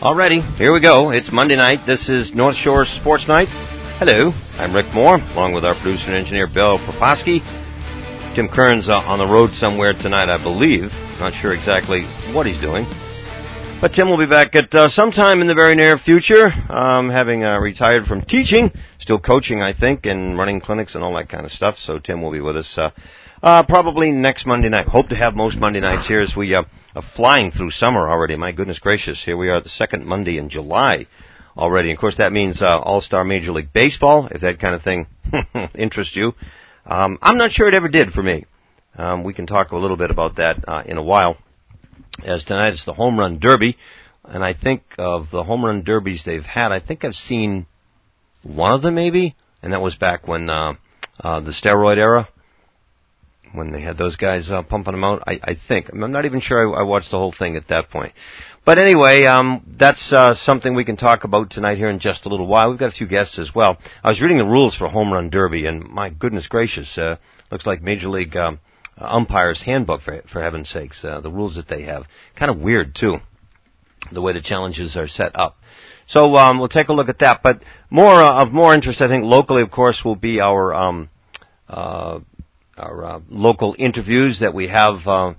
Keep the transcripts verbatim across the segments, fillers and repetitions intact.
Alrighty, here we go. It's Monday night. This is North Shore Sports Night. Hello, I'm Rick Moore, along with our producer and engineer, Bill Proposki. Tim Kern's uh, on the road somewhere tonight, I believe. Not sure exactly what he's doing. But Tim will be back at uh, sometime in the very near future, um, having uh, retired from teaching, still coaching, I think, and running clinics and all that kind of stuff. So Tim will be with us uh, uh, probably next Monday night. Hope to have most Monday nights here as we uh, are flying through summer already. My goodness gracious, here we are the second Monday in July already. And of course, that means uh, All-Star Major League Baseball, if that kind of thing interests you. Um, I'm not sure it ever did for me. Um, we can talk a little bit about that uh, in a while. As tonight it's the Home Run Derby, and I think of the Home Run Derbies they've had, I think I've seen one of them maybe, and that was back when uh, uh, the steroid era, when they had those guys uh, pumping them out, I, I think. I'm not even sure I, I watched the whole thing at that point. But anyway, um, that's uh, something we can talk about tonight here in just a little while. We've got a few guests as well. I was reading the rules for Home Run Derby, and my goodness gracious, uh, looks like Major League um, Umpires Handbook, for, for heaven's sakes. Uh, the rules that they have. Kind of weird, too, the way the challenges are set up. So um, we'll take a look at that. But more uh, of more interest, I think, locally, of course, will be our um, uh, our uh, local interviews that we have, uh,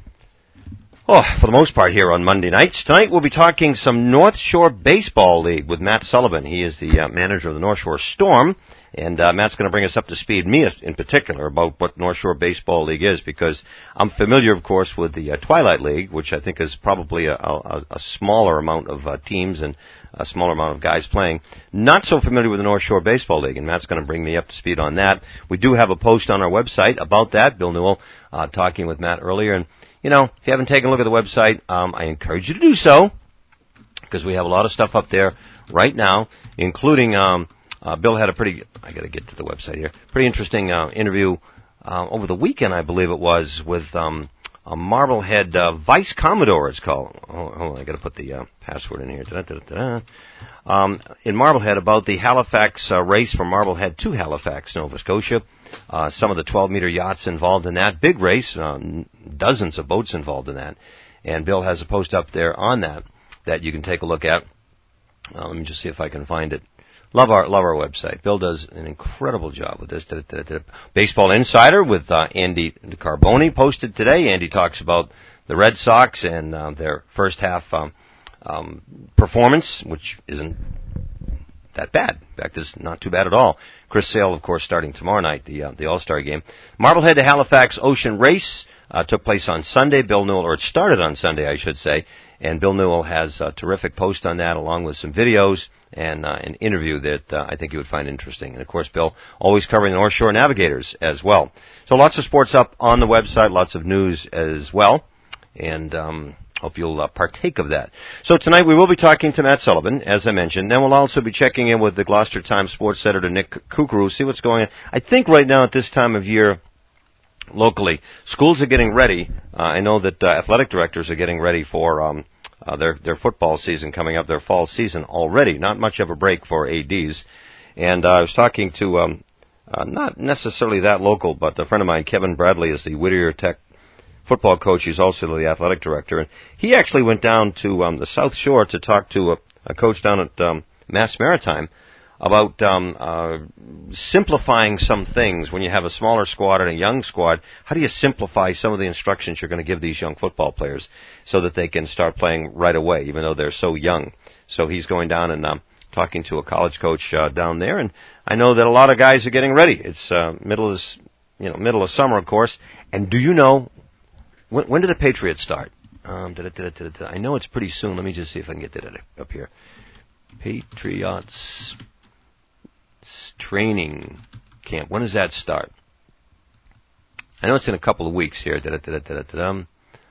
oh, for the most part, here on Monday nights. Tonight we'll be talking some North Shore Baseball League with Matt Sullivan. He is the uh, manager of the North Shore Storm. And uh, Matt's going to bring us up to speed, me in particular, about what North Shore Baseball League is, because I'm familiar, of course, with the uh, Twilight League, which I think is probably a, a, a smaller amount of uh, teams and a smaller amount of guys playing. Not so familiar with the North Shore Baseball League, and Matt's going to bring me up to speed on that. We do have a post on our website about that. Bill Newell uh, talking with Matt earlier. And, you know, if you haven't taken a look at the website, um, I encourage you to do so, because we have a lot of stuff up there right now, including... Um, Uh, Bill had a pretty, I got to get to the website here, pretty interesting uh, interview uh, over the weekend, I believe it was, with um, a Marblehead uh, Vice Commodore, it's called. Oh, hold on, I got to put the uh, password in here. Da-da-da-da-da. Um, in Marblehead, about the Halifax uh, race from Marblehead to Halifax, Nova Scotia. Uh, some of the twelve-meter yachts involved in that. Big race, uh, dozens of boats involved in that. And Bill has a post up there on that that you can take a look at. Uh, let me just see if I can find it. Love our love our website. Bill does an incredible job with this. Baseball Insider with uh, Andy Carboni posted today. Andy talks about the Red Sox and uh, their first half um, um, performance, which isn't that bad. In fact, it's not too bad at all. Chris Sale, of course, starting tomorrow night, the uh, the All-Star game. Marblehead to Halifax Ocean Race uh, took place on Sunday. Bill Newell, or it started on Sunday, I should say. And Bill Newell has a terrific post on that, along with some videos and uh, an interview that uh, I think you would find interesting. And, of course, Bill always covering the North Shore Navigators as well. So lots of sports up on the website, lots of news as well. And um, hope you'll uh, partake of that. So tonight we will be talking to Matt Sullivan, as I mentioned. Then we'll also be checking in with the Gloucester Times sports editor, Nick Kukuru, see what's going on. I think right now at this time of year, locally, schools are getting ready. Uh, I know that uh, athletic directors are getting ready for um, uh, their their football season coming up, their fall season already. Not much of a break for A Ds. And uh, I was talking to, um, uh, not necessarily that local, but a friend of mine, Kevin Bradley, is the Whittier Tech football coach. He's also the athletic director. And he actually went down to um, the South Shore to talk to a, a coach down at um, Mass Maritime about um, uh, simplifying some things. When you have a smaller squad and a young squad, how do you simplify some of the instructions you're going to give these young football players so that they can start playing right away, even though they're so young? So he's going down and um, talking to a college coach uh, down there, and I know that a lot of guys are getting ready. It's uh, middle of you know middle of summer, of course. And do you know when, when did the Patriots start? Um, da, da, da, da, da. I know it's pretty soon. Let me just see if I can get that up here. Patriots training camp. When does that start? I know it's in a couple of weeks here. Da-da-da-da-da-da.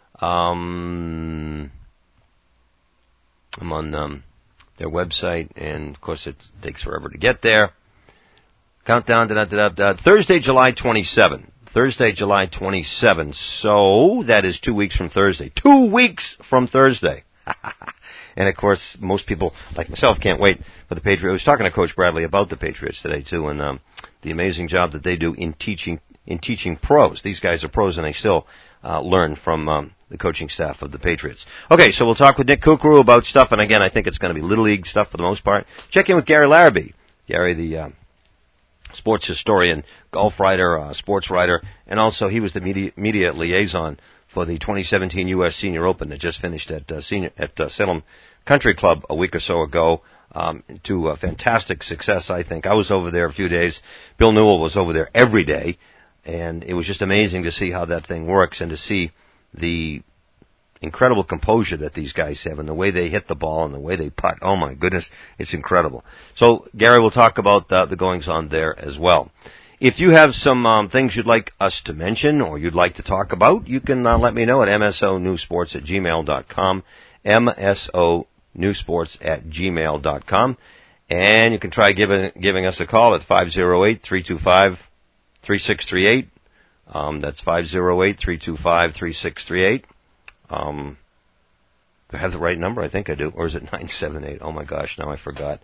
Um, I'm on um, their website, and of course it takes forever to get there. Countdown. Da-da-da-da-da. Thursday, July twenty-seventh. Thursday, July twenty-seventh. So that is two weeks from Thursday. Two weeks from Thursday. And, of course, most people, like myself, can't wait for the Patriots. I was talking to Coach Bradley about the Patriots today, too, and um, the amazing job that they do in teaching in teaching pros. These guys are pros, and they still uh, learn from um, the coaching staff of the Patriots. Okay, so we'll talk with Nick Kukru about stuff, and again, I think it's going to be Little League stuff for the most part. Check in with Gary Larrabee. Gary, the uh, sports historian, golf writer, uh, sports writer, and also he was the media, media liaison for the twenty seventeen U S Senior Open that just finished at uh, senior at uh, Salem Country Club a week or so ago. Um, to a fantastic success, I think. I was over there a few days. Bill Newell was over there every day, and it was just amazing to see how that thing works and to see the incredible composure that these guys have and the way they hit the ball and the way they putt. Oh my goodness, it's incredible. So Gary will talk about uh, the goings-on there as well. If you have some um, things you'd like us to mention or you'd like to talk about, you can uh, let me know at m s o news sports at gmail dot com, M S O newsports at gmail dot com, and you can try giving giving us a call at five oh eight, three two five, three six three eight. Um, that's five oh eight, three two five, three six three eight. Um, do I have the right number? I think I do. Or is it nine seven eight? Oh my gosh, now I forgot.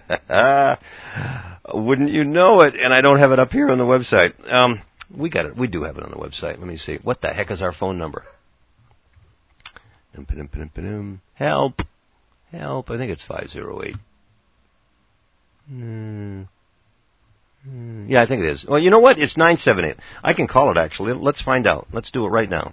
Wouldn't you know it? And I don't have it up here on the website. Um, we got it. We do have it on the website. Let me see. What the heck is our phone number? Help. Help. I think it's five oh eight. Mm. Mm. Yeah, I think it is. Well, you know what? It's nine seven eight. I can call it, actually. Let's find out. Let's do it right now.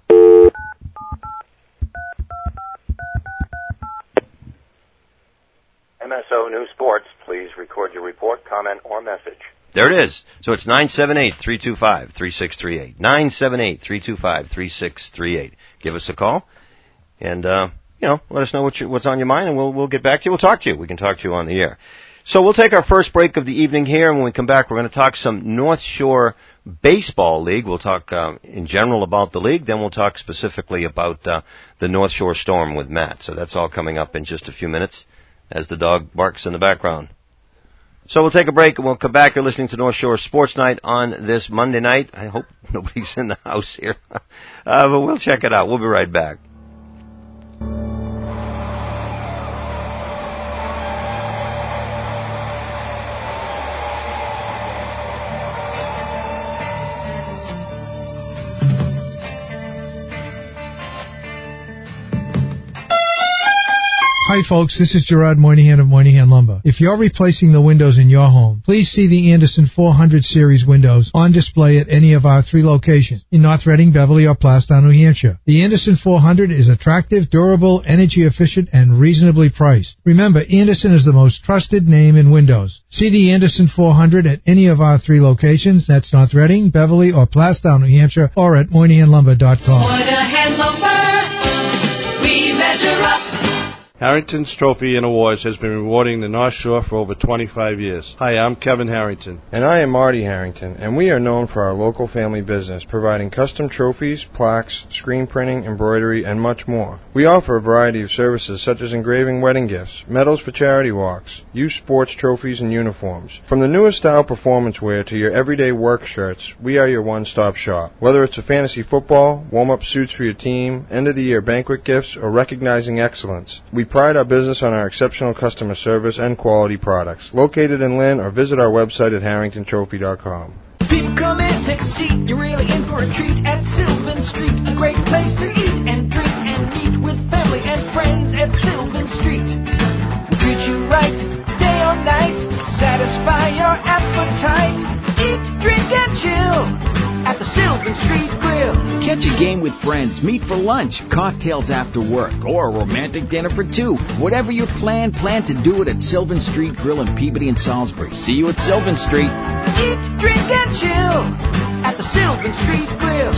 M S O News Sports, please record your report, comment, or message. There it is. So it's nine seven eight, three two five, three six three eight. nine seven eight, three two five, three six three eight. Give us a call. And, uh... you know, let us know what you, what's on your mind, and we'll we'll get back to you. We'll talk to you. We can talk to you on the air. So we'll take our first break of the evening here, and when we come back, we're going to talk some North Shore Baseball League. We'll talk uh, in general about the league, then we'll talk specifically about uh, the North Shore Storm with Matt. So that's all coming up in just a few minutes as the dog barks in the background. So we'll take a break, and we'll come back. You're listening to North Shore Sports Night on this Monday night. I hope nobody's in the house here, uh, but we'll check it out. We'll be right back. Hi folks, this is Gerard Moynihan of Moynihan Lumber. If you're replacing the windows in your home, please see the Anderson four hundred series windows on display at any of our three locations in North Reading, Beverly, or Plastown, New Hampshire. The Anderson four hundred is attractive, durable, energy efficient, and reasonably priced. Remember, Anderson is the most trusted name in windows. See the Anderson four hundred at any of our three locations. That's North Reading, Beverly, or Plastown, New Hampshire, or at Moynihan Lumber dot com. Moynihan Lumber, we measure up. Harrington's Trophy and Awards has been rewarding the North Shore for over twenty-five years. Hi, I'm Kevin Harrington. And I am Marty Harrington, and we are known for our local family business, providing custom trophies, plaques, screen printing, embroidery, and much more. We offer a variety of services such as engraving wedding gifts, medals for charity walks, youth sports trophies, and uniforms. From the newest style performance wear to your everyday work shirts, we are your one-stop shop. Whether it's a fantasy football, warm-up suits for your team, end-of-the-year banquet gifts, or recognizing excellence, we pride our business on our exceptional customer service and quality products. Located in Lynn, or visit our website at harrington trophy dot com. People come in, take a seat. You're really in for a treat at Sylvan Street. A great place to eat and drink and meet with family and friends at Sylvan Street. We'll treat you right, day or night. Satisfy your appetite. Eat, drink, and chill at the Sylvan Street Grill. Catch a game with friends, meet for lunch, cocktails after work, or a romantic dinner for two. Whatever your plan, plan to do it at Sylvan Street Grill in Peabody and Salisbury. See you at Sylvan Street. Eat, drink, and chill at the Sylvan Street Grill.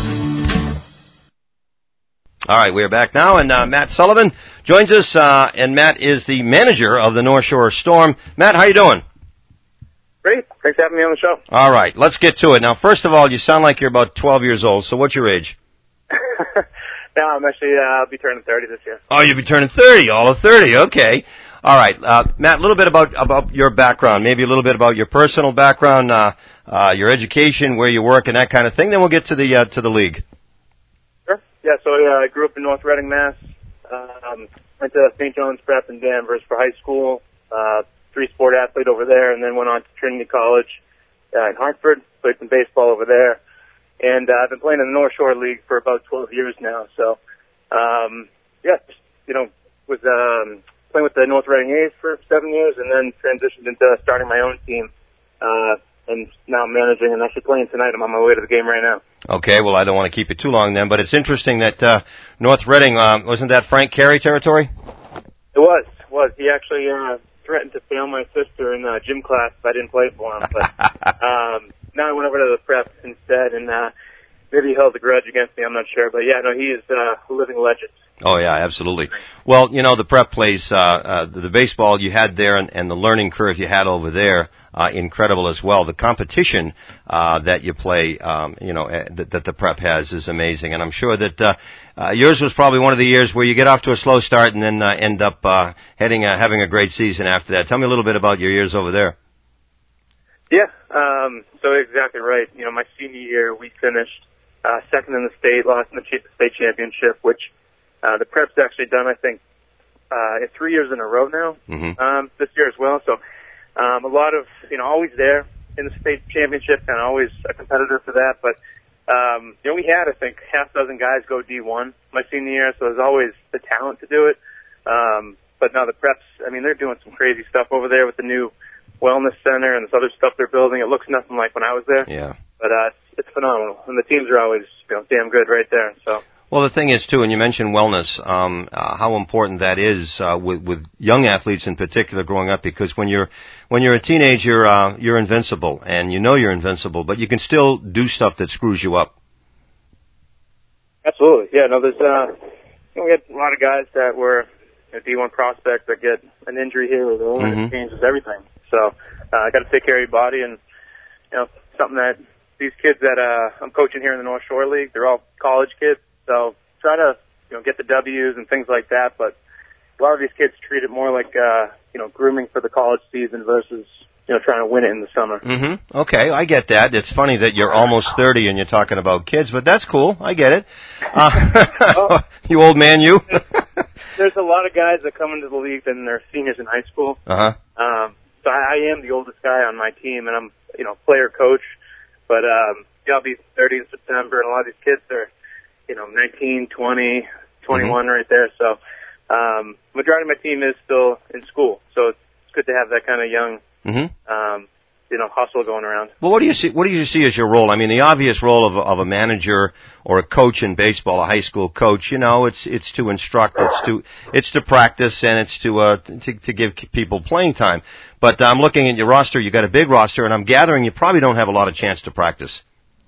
All right, we're back now, and uh, Matt Sullivan joins us, uh, and Matt is the manager of the North Shore Storm. Matt, how you doing? Great. Thanks for having me on the show. All right, let's get to it. Now, first of all, you sound like you're about twelve years old, so what's your age? No, I'm actually, uh, I'll be turning thirty this year. Oh, you'll be turning thirty, all of thirty, okay. All right, uh, Matt, a little bit about, about your background, maybe a little bit about your personal background, uh, uh, your education, where you work, and that kind of thing. Then we'll get to the, uh, to the league. Sure. Yeah, so I uh, grew up in North Reading, Mass. Um, went to Saint John's Prep in Danvers for high school. Uh, three-sport athlete over there, and then went on to Trinity College uh, in Hartford, played some baseball over there. and uh, I've been playing in the North Shore League for about twelve years now. So, um, yeah, just, you know, was um, playing with the North Reading A's for seven years, and then transitioned into starting my own team, uh, and now I'm managing and actually playing tonight. I'm on my way to the game right now. Okay, well, I don't want to keep you too long then, but it's interesting that uh, North Reading, um, wasn't that Frank Carey territory? It was, was. He actually uh, threatened to fail my sister in uh, gym class if I didn't play for him. But um, now I went over to the prep instead, and uh, maybe he held a grudge against me. I'm not sure. But, yeah, no, he is uh, a living legend. Oh, yeah, absolutely. Well, you know, the prep plays, uh, uh, the, the baseball you had there and, and the learning curve you had over there, uh, incredible as well. The competition, uh, that you play, um, you know, uh, that, that the prep has is amazing. And I'm sure that, uh, uh, yours was probably one of the years where you get off to a slow start and then, uh, end up, uh, heading, uh, having a great season after that. Tell me a little bit about your years over there. Yeah, um, so exactly right. You know, my senior year, we finished, uh, second in the state, lost in the state championship, which, Uh, the prep's actually done, I think, uh, three years in a row now, mm-hmm. um, this year as well. So, um, a lot of, you know, always there in the state championship and always a competitor for that. But, um, you know, we had, I think, half a dozen guys go D one my senior year, so there's always the talent to do it. Um, but now the preps, I mean, they're doing some crazy stuff over there with the new wellness center and this other stuff they're building. It looks nothing like when I was there. Yeah. But, uh, it's, it's phenomenal. And the teams are always, you know, damn good right there, so. Well, the thing is, too, and you mentioned wellness, um, uh, how important that is uh, with, with young athletes in particular growing up, because when you're when you're a teenager, uh, you're invincible, and you know you're invincible, but you can still do stuff that screws you up. Absolutely, yeah. No, there's uh, you know, we had a lot of guys that were you know, D one prospects that get an injury here or there, and mm-hmm. it changes everything. So uh, I got to take care of your body, and you know, something that these kids that uh, I'm coaching here in the North Shore League, they're all college kids. So try to, you know, get the W's and things like that, but a lot of these kids treat it more like, uh, you know, grooming for the college season versus, you know, trying to win it in the summer. Mm-hmm. Okay, I get that. It's funny that you're almost thirty and you're talking about kids, but that's cool. I get it. Uh, well, you old man, you. There's a lot of guys that come into the league and they're seniors in high school. Uh-huh. Um, so I, I am the oldest guy on my team, and I'm, you know, player coach, but, um, yeah, I'll be thirty in September, and a lot of these kids are, you know, nineteen, twenty, twenty-one mm-hmm. right there. So, um, majority of my team is still in school. So it's good to have that kind of young, mm-hmm. um, you know, hustle going around. Well, what do you see, what do you see as your role? I mean, the obvious role of, of a manager or a coach in baseball, a high school coach, you know, it's, it's to instruct, it's to, it's to practice, and it's to, uh, to, to give people playing time. But I'm looking at your roster, you got a big roster, and I'm gathering you probably don't have a lot of chance to practice.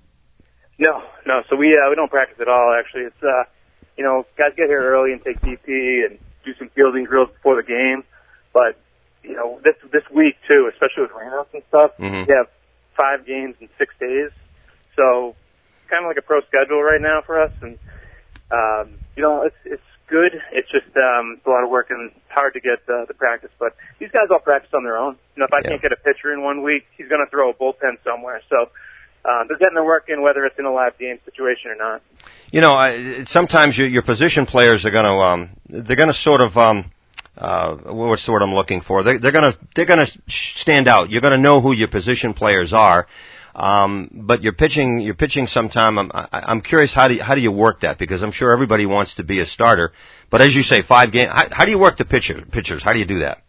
No, no. So we uh, we don't practice at all. Actually, it's uh, you know, guys get here early and take D P and do some fielding drills before the game. But you know, this this week too, especially with rainouts and stuff, mm-hmm. we have five games in six days. So kind of like a pro schedule right now for us. And um, you know, it's it's good. It's just um, it's a lot of work and hard to get uh, the practice. But these guys all practice on their own. You know, if I yeah. can't get a pitcher in one week, he's going to throw a bullpen somewhere. So. Uh, they're getting their work in, whether it's in a live game situation or not. You know, I, sometimes your, your position players are going to, um, they're going to sort of, um, uh, what's the word I'm looking for? They're, they're going to, they're going to stand out. You're going to know who your position players are. Um, but you're pitching, you're pitching sometime. I'm, I, I'm curious, how do you, how do you work that? Because I'm sure everybody wants to be a starter. But as you say, five games. How, how do you work the pitcher, pitchers? How do you do that?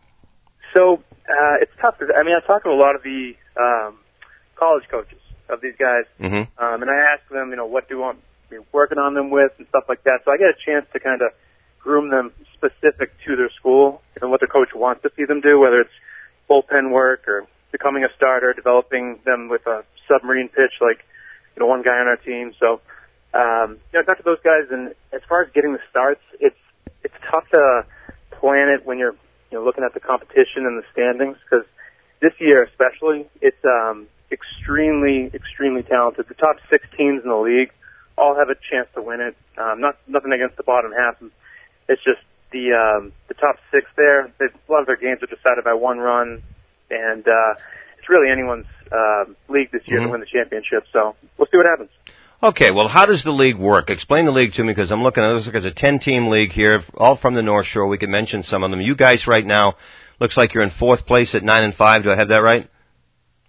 So uh, it's tough. I mean, I talk to a lot of the um, college coaches of these guys, mm-hmm. um, and I ask them, you know, what do you want me working on them with and stuff like that. So I get a chance to kind of groom them specific to their school and what their coach wants to see them do, whether it's bullpen work or becoming a starter, developing them with a submarine pitch like, you know, one guy on our team. So, um, you know, I talk to those guys, and as far as getting the starts, it's it's tough to plan it when you're, you know, looking at the competition and the standings, because this year especially, it's um, extremely, extremely talented. The top six teams in the league all have a chance to win it. Um, not nothing against the bottom half. It's just the um, the top six there. They, a lot of their games are decided by one run, and uh, it's really anyone's uh, league this year mm-hmm. to win the championship. So we'll see what happens. Okay, well, how does the league work? Explain the league to me, because I'm looking at it. It looks like it's a ten-team league here, all from the North Shore. We can mention some of them. You guys right now, looks like you're in fourth place at nine and five. Do I have that right?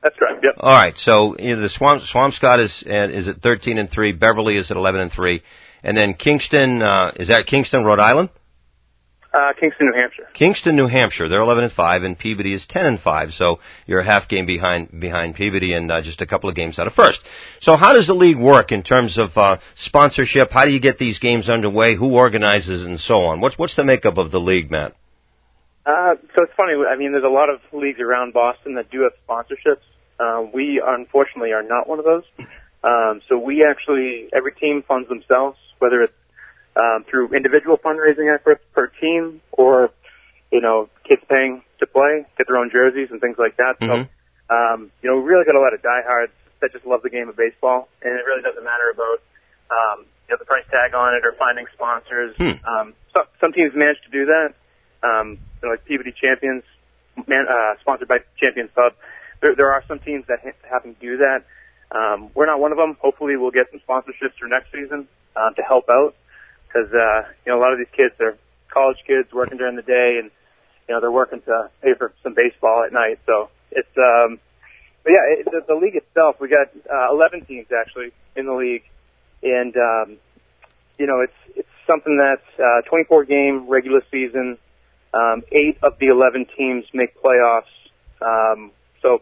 That's correct. Yep. All right. So you know, the Swamp Swampscott is uh, is at thirteen and three. Beverly is at eleven and three, and then Kingston uh, is that Kingston, Rhode Island? Uh, Kingston, New Hampshire. Kingston, New Hampshire. They're eleven and five, and Peabody is ten and five. So you're a half game behind behind Peabody, and uh, just a couple of games out of first. So how does the league work in terms of uh, sponsorship? How do you get these games underway? Who organizes, and so on? What's what's the makeup of the league, Matt? Uh, so it's funny. I mean, there's a lot of leagues around Boston that do have sponsorships. Uh, we unfortunately are not one of those. Um, so we actually, every team funds themselves, whether it's um, through individual fundraising efforts per team, or you know, kids paying to play, get their own jerseys and things like that. Mm-hmm. So um, you know, we really got a lot of diehards that just love the game of baseball, and it really doesn't matter about um, you know, the price tag on it or finding sponsors. Hmm. Um, so, some teams manage to do that. Um, you know, like Peabody Champions, man, uh, sponsored by Champions Pub. There, there are some teams that ha- happen to do that. Um, we're not one of them. Hopefully, we'll get some sponsorships for next season uh, to help out, because uh, you know, a lot of these kids, they're college kids working during the day, and you know, they're working to pay for some baseball at night. So it's, um, but yeah, it, the, the league itself, we got uh, eleven teams actually in the league, and um, you know, it's it's something that's uh, twenty-four game regular season. Um, eight of the eleven teams make playoffs. Um, so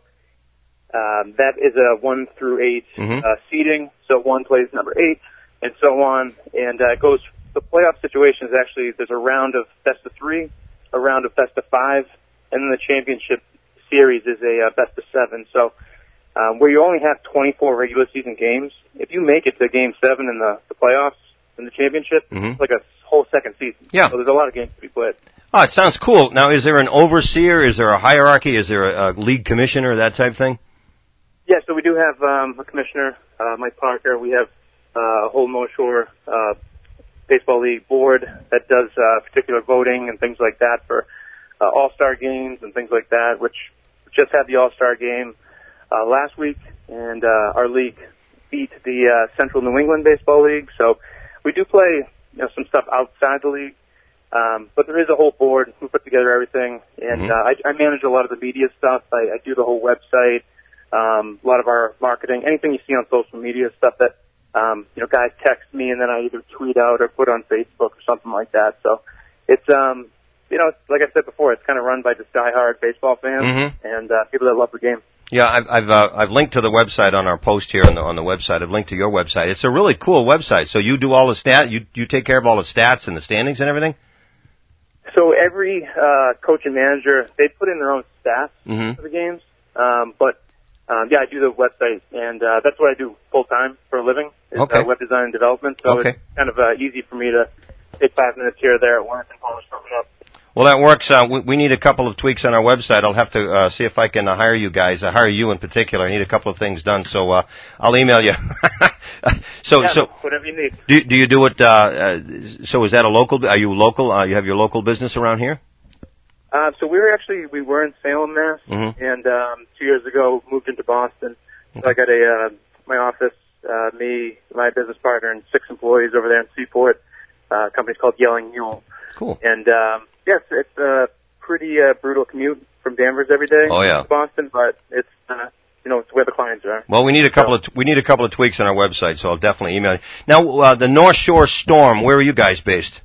um, that is a one through eight Mm-hmm. uh, seeding. So one plays number eight, and so on. And uh, it goes. The playoff situation is actually there's a round of best of three, a round of best of five, and then the championship series is a uh, best of seven. So um, where you only have twenty-four regular season games, if you make it to game seven in the, the playoffs in the championship, Mm-hmm. it's like a whole second season. Yeah. So there's a lot of games to be played. Oh, it sounds cool. Now, is there an overseer? Is there a hierarchy? Is there a, a league commissioner, that type thing? Yeah, so we do have um, a commissioner, uh, Mike Parker. We have uh, a whole North Shore uh, Baseball League board that does uh, particular voting and things like that for uh, All-Star games and things like that, which just had the All-Star game uh, last week, and uh, our league beat the uh, Central New England Baseball League. So we do play you know, some stuff outside the league. Um, but there is a whole board who put together everything, and Mm-hmm. uh, I, I manage a lot of the media stuff. I, I do the whole website, um, a lot of our marketing, anything you see on social media, stuff that um, you know guys text me, and then I either tweet out or put on Facebook or something like that. So it's um, you know, like I said before, it's kind of run by just diehard baseball fans Mm-hmm. and uh, people that love the game. Yeah, I've I've, uh, I've linked to the website on our post here on the on the website. I've linked to your website. It's a really cool website. So you do all the stat, you you take care of all the stats and the standings and everything. So every uh, coach and manager, they put in their own stats Mm-hmm. for the games. Um, but um, yeah, I do the website, and uh, that's what I do full time for a living. Is, Okay. uh, web design and development. So Okay. it's kind of uh, easy for me to take five minutes here or there at work and polish something up. Well, that works. Uh, we, we need a couple of tweaks on our website. I'll have to uh, see if I can uh, hire you guys. I hire you in particular. I need a couple of things done, so uh, I'll email you. so, Yeah, so whatever you need. do do you do it? Uh, uh, so, is that a local? Are you local? Uh, you have your local business around here? Uh, so we were actually we were in Salem, Mass, Mhm. and um, two years ago moved into Boston. So I got a uh, my office, uh, me, my business partner, and six employees over there in Seaport. Uh, a company's called Yelling Mule. Cool. And um, yes, it's a pretty uh, brutal commute from Danvers every day Oh, yeah. to Boston, but it's uh, you know it's where the clients are. Well, we need a couple of we need a couple of tweaks on our website, so I'll definitely email you. Now, uh, the North Shore Storm. Where are you guys based?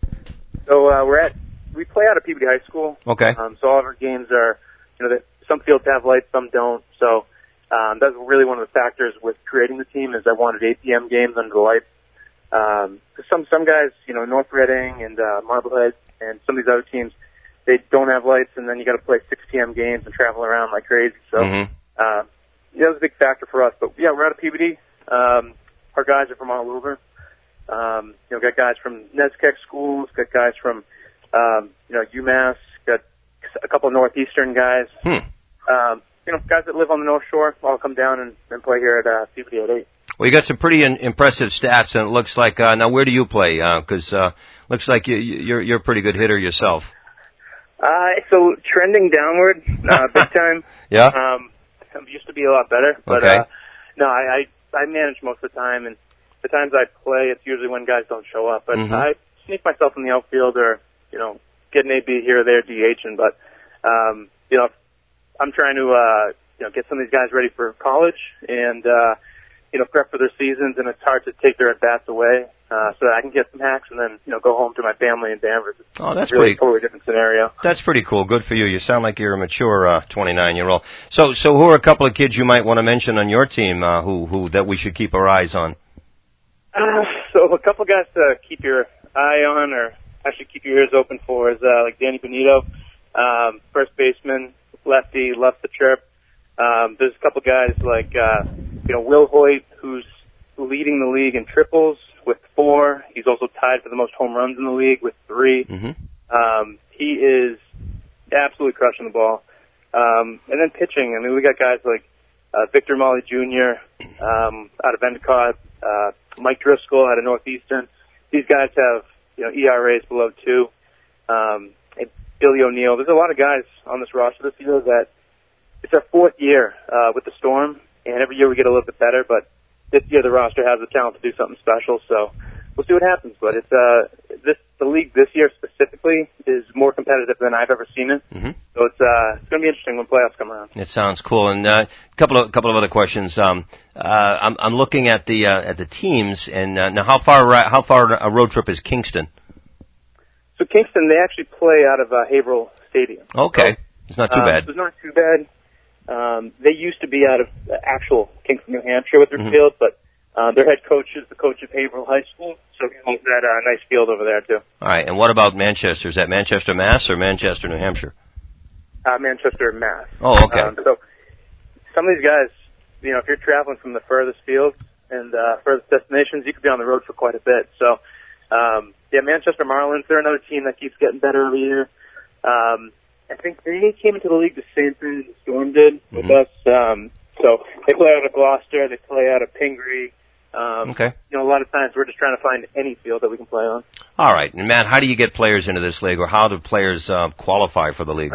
So uh, we're at we play out of Peabody High School. Okay. Um, so all of our games are you know that some fields have lights, some don't. So um, that's really one of the factors with creating the team is I wanted eight p.m. games under the lights. Um, 'cause some some guys, you know, North Reading and uh, Marblehead and some of these other teams, they don't have lights, and then you got to play six p.m. games and travel around like crazy. So, Mhm. uh, yeah, that was a big factor for us. But yeah, we're out of Peabody. Um, our guys are from all over. Um, you know, got guys from NESCAC schools, got guys from um, you know UMass, got a couple of Northeastern guys. Hmm. Um, you know, guys that live on the North Shore all come down and, and play here at uh, Peabody at eight. Well, you got some pretty in, impressive stats, and it looks like uh, now where do you play? Because uh, uh, looks like you, you're you're a pretty good hitter yourself. Uh, so trending downward, uh, big time. Yeah. Um, I used to be a lot better, but Okay. uh, no, I, I I manage most of the time, and the times I play, it's usually when guys don't show up. But Mhm. I sneak myself in the outfield, or you know, get an A B here or there, DHing. But um, you know, I'm trying to uh, you know, get some of these guys ready for college and, uh, you know, prep for their seasons, and it's hard to take their at-bats away, uh, so that I can get some hacks and then, you know, go home to my family in Danvers. It's Oh, that's really pretty, a totally different scenario. That's pretty cool. Good for you. You sound like you're a mature, uh, twenty-nine-year-old. So, so who are a couple of kids you might want to mention on your team, uh, who, who, that we should keep our eyes on? Uh, so a couple guys to keep your eye on, or actually keep your ears open for, is, uh, like Danny Benito, um, first baseman, lefty, loves to chirp. Um, there's a couple guys like, uh, you know, Will Hoyt, who's leading the league in triples with four. He's also tied for the most home runs in the league with three. Mm-hmm. Um, he is absolutely crushing the ball. Um, and then pitching, I mean, we got guys like, uh, Victor Molly Junior, um, out of Endicott, uh, Mike Driscoll out of Northeastern. These guys have, you know, E R As below two. Um, and Billy O'Neill. There's a lot of guys on this roster this year that it's our fourth year, uh, with the Storm, and every year we get a little bit better, but this year the roster has the talent to do something special, so we'll see what happens. But it's, uh, this, the league this year specifically is more competitive than I've ever seen it. Mm-hmm. So it's, uh, it's going to be interesting when playoffs come around. It sounds cool. And, uh, a couple of, couple of other questions. Um, uh, I'm, I'm looking at the, uh, at the teams, and, uh, now how far, how far a road trip is Kingston? So Kingston, they actually play out of, uh, Haverhill Stadium. Okay. So, it's not too um, bad. It's not too bad. Um, they used to be out of uh, actual Kingston, New Hampshire with their Mm-hmm. field, but uh, their head coach is the coach of Haverhill High School, so he owns that uh, nice field over there, too. All right. And what about Manchester? Is that Manchester, Mass, or Manchester, New Hampshire? Uh, Manchester, Mass. Oh, okay. Um, so some of these guys, you know, if you're traveling from the furthest fields and uh, furthest destinations, you could be on the road for quite a bit. So, um, yeah, Manchester Marlins, they're another team that keeps getting better every year. Um, I think they came into the league the same thing as the Storm did with Mm-hmm. us. Um, so they play out of Gloucester, they play out of Pingree. Um, Okay. You know, a lot of times we're just trying to find any field that we can play on. All right. And Matt, how do you get players into this league, or how do players uh, qualify for the league?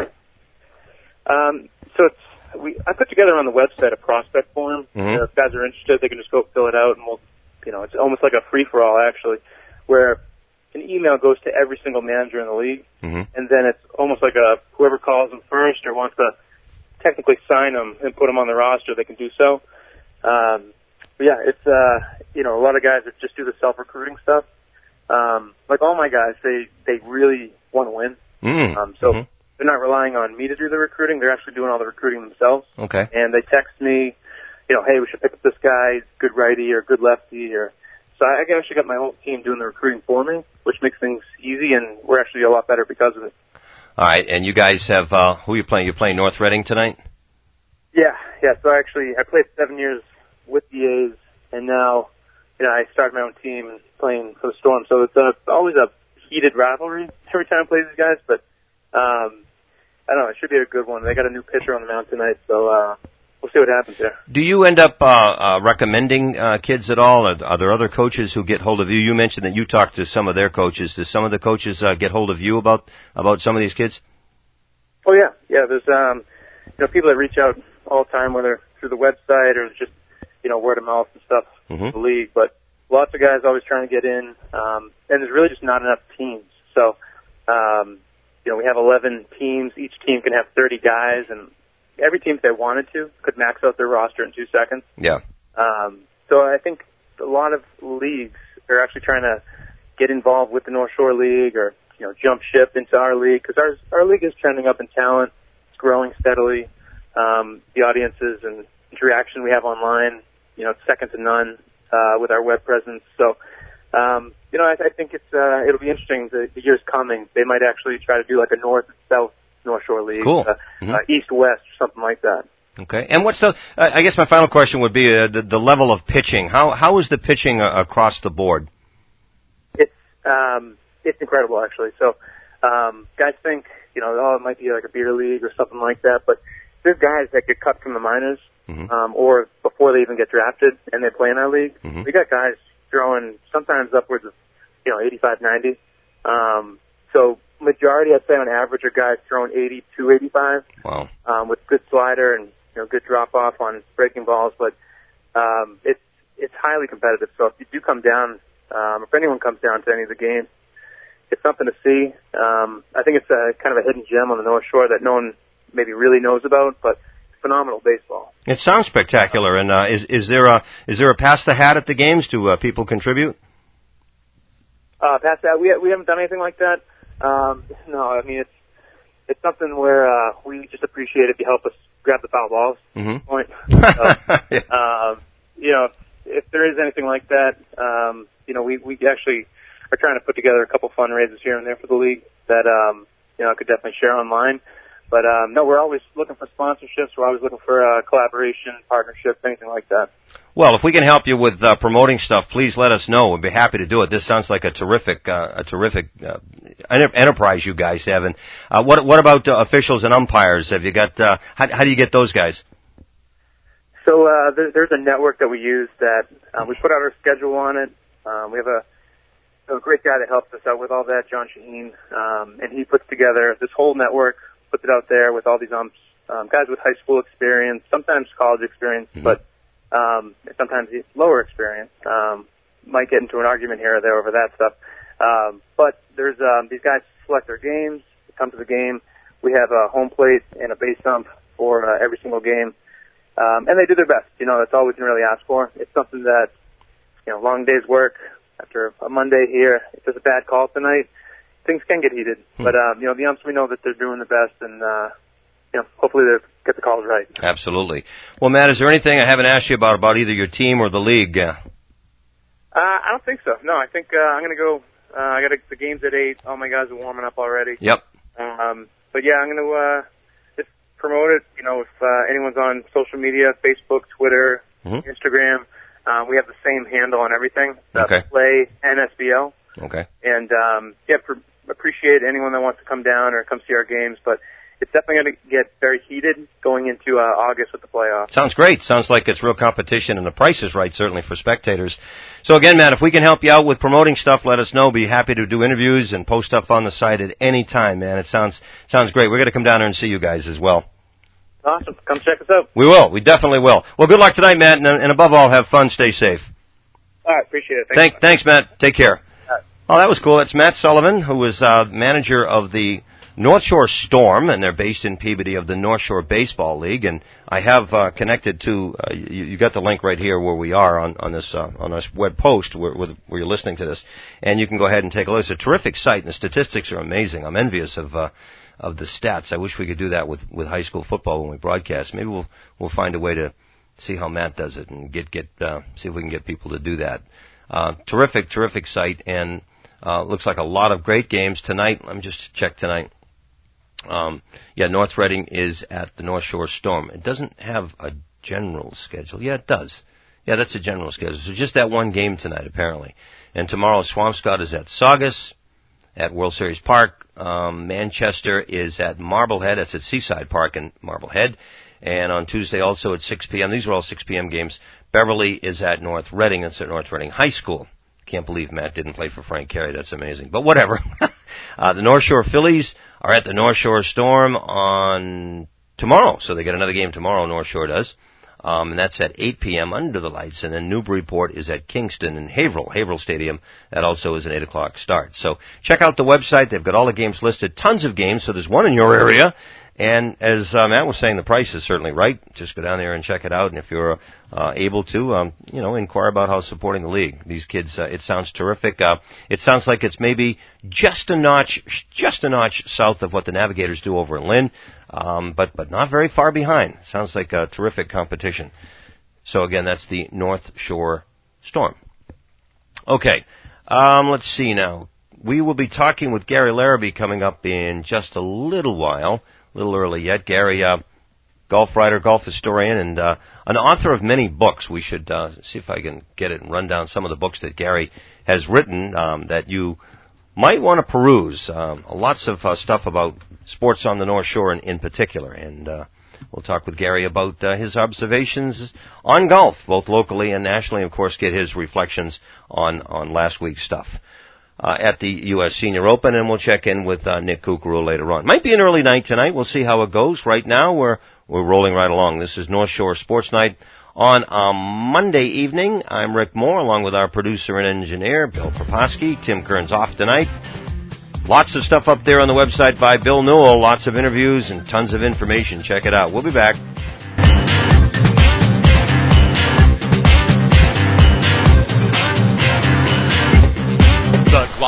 Um, so it's we I put together on the website a prospect form. Mm-hmm. Uh, if guys are interested, they can just go fill it out, and we'll, you know, it's almost like a free for all actually, where an email goes to every single manager in the league, Mm-hmm. and then it's almost like a whoever calls them first or wants to technically sign them and put them on the roster, they can do so. Um, but yeah, it's uh, you know, a lot of guys that just do the self recruiting stuff. Um, like all my guys, they they really want to win. Mm-hmm. Um, so. Mm-hmm. They're not relying on me to do the recruiting. They're actually doing all the recruiting themselves. Okay. And they text me, you know, hey, we should pick up this guy, good righty or good lefty. Or so I actually got my whole team doing the recruiting for me, which makes things easy, and we're actually a lot better because of it. All right. And you guys have, uh, who are you playing? You're playing North Reading tonight? Yeah, yeah. So actually, I played seven years with the A's, and now, you know, I started my own team and playing for the Storm. So it's a, always a heated rivalry every time I play these guys, but Um, I don't know. It should be a good one. They got a new pitcher on the mound tonight, so uh, we'll see what happens there. Do you end up uh, uh, recommending uh, kids at all? Are, are there other coaches who get hold of you? You mentioned that you talked to some of their coaches. Do some of the coaches uh, get hold of you about about some of these kids? Oh yeah, yeah. There's um, you know, people that reach out all the time, whether through the website or just, you know, word of mouth and stuff Mm-hmm. in the league. But lots of guys always trying to get in, um, and there's really just not enough teams. So. Um, You know, we have eleven teams. Each team can have thirty guys, and every team, if they wanted to, could max out their roster in two seconds. Yeah. Um, so I think a lot of leagues are actually trying to get involved with the North Shore League, or, you know, jump ship into our league, because our our league is trending up in talent. It's growing steadily. Um, the audiences and interaction we have online, you know, it's second to none uh, with our web presence. So. Um, you know, I, I think it's uh, it'll be interesting. The, the years coming, they might actually try to do like a north and south North Shore League, cool. uh, Mm-hmm. uh, east west, or something like that. Okay. And what's the? Uh, I guess my final question would be uh, the, the level of pitching. How how is the pitching uh, across the board? It's um, it's incredible actually. So um, guys think, you know, oh, it might be like a beer league or something like that, but there's guys that get cut from the minors, mm-hmm. um, or before they even get drafted, and they play in our league. Mm-hmm. We got guys throwing sometimes upwards of, you know, eighty-five, ninety. Um, so majority, I'd say on average, are guys throwing eighty to eighty-five. Wow. Um, with good slider and, you know, good drop off on breaking balls, but um, it's it's highly competitive. So if you do come down, um, if anyone comes down to any of the games, it's something to see. Um, I think it's a kind of a hidden gem on the North Shore that no one maybe really knows about, but phenomenal baseball. It sounds spectacular. And uh, is is there a is there a pass the hat at the games? Do uh, people contribute? Uh, past that, we we haven't done anything like that. Um, no, I mean it's it's something where uh, we just appreciate if you help us grab the foul balls. Mm-hmm. Point. So, yeah. uh, you know, if there is anything like that, um, you know, we we actually are trying to put together a couple fundraisers here and there for the league that um, you know I could definitely share online. But um, no, we're always looking for sponsorships. We're always looking for uh, collaboration, partnership, anything like that. Well, if we can help you with uh, promoting stuff, please let us know. We'd be happy to do it. This sounds like a terrific, uh, a terrific uh, enterprise you guys have. And uh, what what about uh, officials and umpires? Have you got? Uh, how, how do you get those guys? So uh, there, there's a network that we use that uh, we put out our schedule on it. Um, we have a, a great guy that helps us out with all that, John Shaheen, um, and he puts together this whole network, puts it out there with all these umps, um, guys with high school experience, sometimes college experience, mm-hmm. but um, sometimes lower experience. Um, might get into an argument here or there over that stuff. Um, but there's um, these guys select their games, come to the game. We have a home plate and a base ump for uh, every single game. Um, and they do their best. You know, that's all we can really ask for. It's something that, you know, long day's work after a Monday here. If there's a bad call tonight, things can get heated. Hmm. But, um, you know, the umps, we know that they're doing the best, and, uh, you know, hopefully they get the calls right. Absolutely. Well, Matt, is there anything I haven't asked you about, about either your team or the league? Uh, uh I don't think so. No, I think uh, I'm going to go. Uh, I got the game's at eight. All my guys are warming up already. Yep. Um, but, yeah, I'm going to uh, just promote it. You know, if uh, anyone's on social media, Facebook, Twitter, mm-hmm. Instagram, uh, we have the same handle on everything. Uh, okay. Play N S B L. Okay. And, um, yeah, pr- appreciate anyone that wants to come down or come see our games. But it's definitely going to get very heated going into uh, August with the playoffs. Sounds great. Sounds like it's real competition, and the price is right, certainly, for spectators. So, again, Matt, if we can help you out with promoting stuff, let us know. Be happy to do interviews and post stuff on the site at any time, man. It sounds sounds great. We're going to come down there and see you guys as well. Awesome. Come check us out. We will. We definitely will. Well, good luck tonight, Matt, and, and above all, have fun. Stay safe. All right. Appreciate it. Thank, Thanks, thanks, Matt. Take care. All right. Oh, that was cool. That's Matt Sullivan, who is uh, manager of the North Shore Storm, and they're based in Peabody, of the North Shore Baseball League. And I have uh, connected to, uh, you, you got the link right here where we are on, on this uh, on this web post where, where you're listening to this. And you can go ahead and take a look. It's a terrific site, and the statistics are amazing. I'm envious of uh, of the stats. I wish we could do that with, with high school football when we broadcast. Maybe we'll we'll find a way to see how Matt does it and get get uh, see if we can get people to do that. Uh, terrific, terrific site, and uh, looks like a lot of great games tonight. Let me just check tonight. Um, yeah, North Reading is at the North Shore Storm. It doesn't have a general schedule. Yeah, it does. Yeah, that's a general schedule. So just that one game tonight, apparently. And tomorrow, Swampscott is at Saugus at World Series Park. Um, Manchester is at Marblehead. That's at Seaside Park in Marblehead. And on Tuesday, also at six p.m. These are all six p.m. games. Beverly is at North Reading. That's at North Reading High School. Can't believe Matt didn't play for Frank Carey. That's amazing. But whatever. uh, the North Shore Phillies are at the North Shore Storm on tomorrow. So they get another game tomorrow, North Shore does. Um, and that's at eight p.m. under the lights. And then Newburyport is at Kingston in Haverhill, Haverhill Stadium. That also is an eight o'clock start. So check out the website. They've got all the games listed. Tons of games. So there's one in your area. And as uh, Matt was saying, the price is certainly right. Just go down there and check it out. And if you're uh, able to, um, you know, inquire about how supporting the league. These kids, uh, it sounds terrific. Uh, it sounds like it's maybe just a notch, just a notch south of what the Navigators do over in Lynn, um, but but not very far behind. Sounds like a terrific competition. So again, that's the North Shore Storm. Okay, um, let's see now. We will be talking with Gary Larrabee coming up in just a little while. A little early yet. Gary, uh, golf writer, golf historian, and uh, an author of many books. We should uh, see if I can get it and run down some of the books that Gary has written um, that you might want to peruse. Um, lots of uh, stuff about sports on the North Shore in, in particular. And uh, we'll talk with Gary about uh, his observations on golf, both locally and nationally. Of course, get his reflections on, on last week's stuff. Uh, at the U S Senior Open, and we'll check in with uh, Nick Kukuru later on. Might be an early night tonight. We'll see how it goes. Right now, we're we're rolling right along. This is North Shore Sports Night on a Monday evening. I'm Rick Moore, along with our producer and engineer, Bill Proposki. Tim Kern's off tonight. Lots of stuff up there on the website by Bill Newell. Lots of interviews and tons of information. Check it out. We'll be back.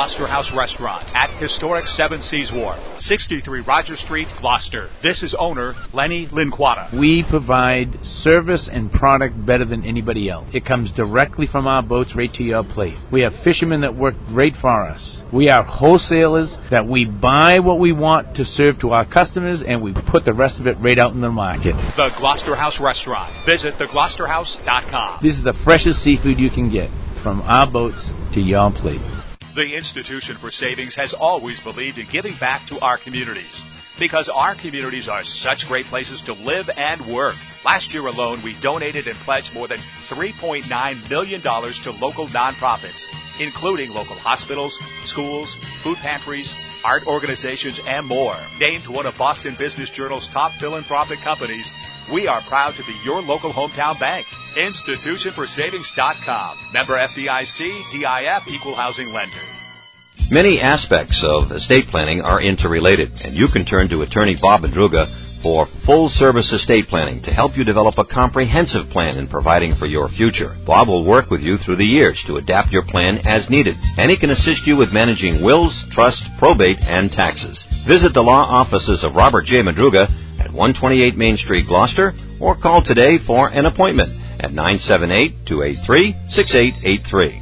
Gloucester House Restaurant at historic Seven Seas Wharf, sixty-three Roger Street, Gloucester. This is owner Lenny Linquata. We provide service and product better than anybody else. It comes directly from our boats right to your plate. We have fishermen that work great for us. We are wholesalers that we buy what we want to serve to our customers, and we put the rest of it right out in the market. The Gloucester House Restaurant. Visit the gloucester house dot com. This is the freshest seafood you can get, from our boats to your plate. The Institution for Savings has always believed in giving back to our communities, because our communities are such great places to live and work. Last year alone, we donated and pledged more than three point nine million dollars to local nonprofits, including local hospitals, schools, food pantries, art organizations, and more. Named one of Boston Business Journal's top philanthropic companies, we are proud to be your local hometown bank. institution for savings dot com. Member F D I C, D I F, Equal Housing Lender. Many aspects of estate planning are interrelated, and you can turn to attorney Bob Madruga for full-service estate planning to help you develop a comprehensive plan in providing for your future. Bob will work with you through the years to adapt your plan as needed, and he can assist you with managing wills, trust, probate, and taxes. Visit the law offices of Robert J. Madruga at one twenty-eight Main Street, Gloucester, or call today for an appointment at nine seven eight, two eight three, six eight eight three.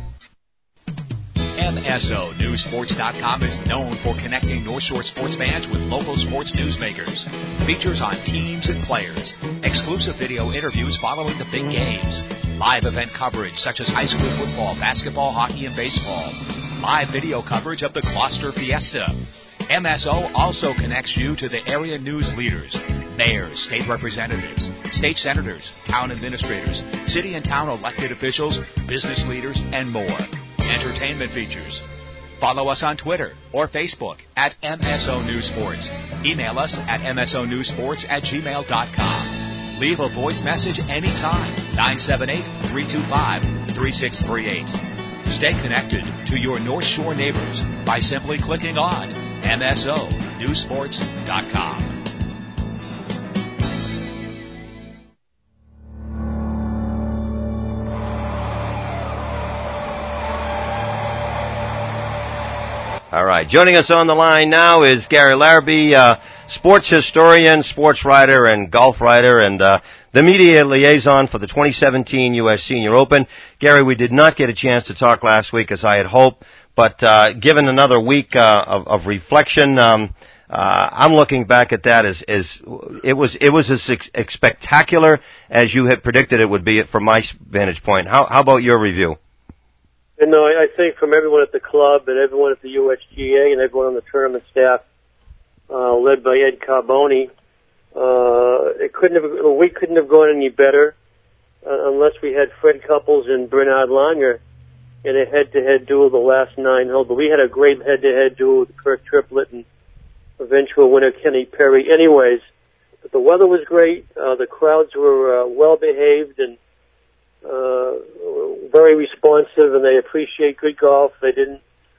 M S O News Sports dot com is known for connecting North Shore sports fans with local sports newsmakers. Features on teams and players. Exclusive video interviews following the big games. Live event coverage such as high school football, basketball, hockey, and baseball. Live video coverage of the Gloucester Fiesta. M S O also connects you to the area news leaders, mayors, state representatives, state senators, town administrators, city and town elected officials, business leaders, and more. Entertainment features. Follow us on Twitter or Facebook at M S O News Sports. Email us at m s o news sports at gmail dot com. Leave a voice message anytime. nine seven eight, three two five, three six three eight. Stay connected to your North Shore neighbors by simply clicking on m s o news sports dot com. All right, joining us on the line now is Gary Larrabee, uh, sports historian, sports writer, and golf writer, and uh, the media liaison for the twenty seventeen U S Senior Open. Gary, we did not get a chance to talk last week as I had hoped, but uh, given another week uh, of, of reflection, um, uh, I'm looking back at that as, as it was it was as ex- spectacular as you had predicted it would be from my vantage point. How, how about your review? You know, I think from everyone at the club and everyone at the U S G A and everyone on the tournament staff, uh, led by Ed Carboni, uh, it couldn't have, we couldn't have gone any better, uh, unless we had Fred Couples and Bernard Langer in a head-to-head duel the last nine holes. But we had a great head-to-head duel with Kirk Triplett and eventual winner Kenny Perry anyways. But the weather was great, uh, the crowds were, uh, well-behaved and, uh, very responsive, and they appreciate good golf. They didn't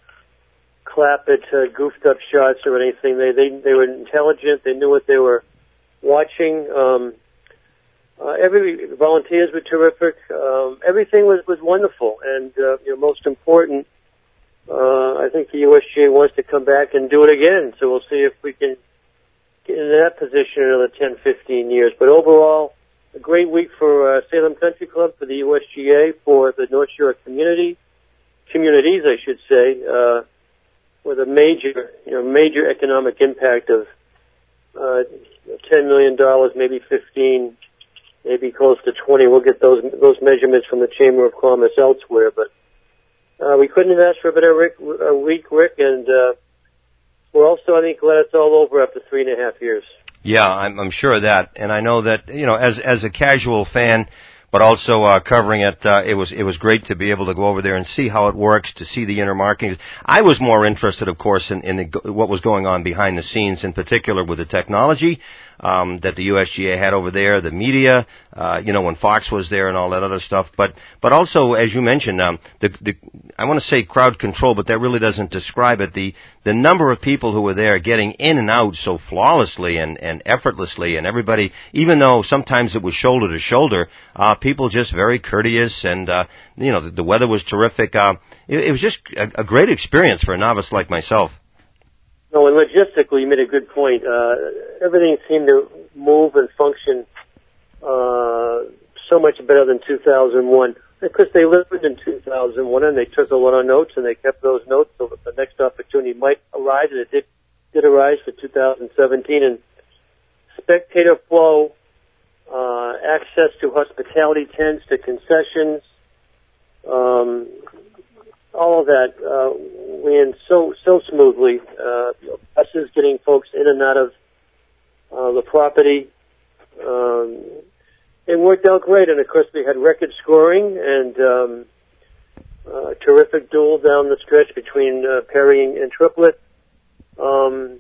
clap at uh, goofed up shots or anything. They they they were intelligent. They knew what they were watching. Um, uh, every volunteers were terrific. Um, everything was was wonderful, and uh, you know, most important, uh, I think the U S G A wants to come back and do it again. So we'll see if we can get in that position in another ten, fifteen years. But overall, a great week for uh, Salem Country Club, for the U S G A, for the North Shore community, communities, I should say, uh, with a major, you know, major economic impact of uh, ten million dollars, maybe fifteen, maybe close to twenty. We'll get those those measurements from the Chamber of Commerce elsewhere, but uh, we couldn't have asked for a better Rick, a week, Rick, and uh, we're also, I think, glad it's all over after three and a half years. Yeah, I'm, I'm sure of that, and I know that, you know, as as a casual fan, but also uh, covering it, uh, it was it was great to be able to go over there and see how it works, to see the inner markings. I was more interested, of course, in, in the, what was going on behind the scenes, in particular with the technology um, that the U S G A had over there, the media, uh, you know, when Fox was there and all that other stuff. But but also, as you mentioned, um, the, the I want to say crowd control, but that really doesn't describe it. The the number of people who were there getting in and out so flawlessly and, and effortlessly, and everybody, even though sometimes it was shoulder to shoulder, uh, people just very courteous, and uh, you know, the, the weather was terrific. Uh, it, it was just a, a great experience for a novice like myself. No, and logistically, you made a good point. Uh, everything seemed to move and function uh, so much better than two thousand one. Because they lived in two thousand one and they took a lot of notes and they kept those notes so that the next opportunity might arise, and it did, did arise for two thousand seventeen. And spectator flow, uh, access to hospitality tents, to concessions, um, all of that uh, ran so so smoothly. Uh, buses getting folks in and out of uh, the property. Um, it worked out great, and of course we had record scoring and um, uh, terrific duel down the stretch between uh, Perry and Triplett. Um,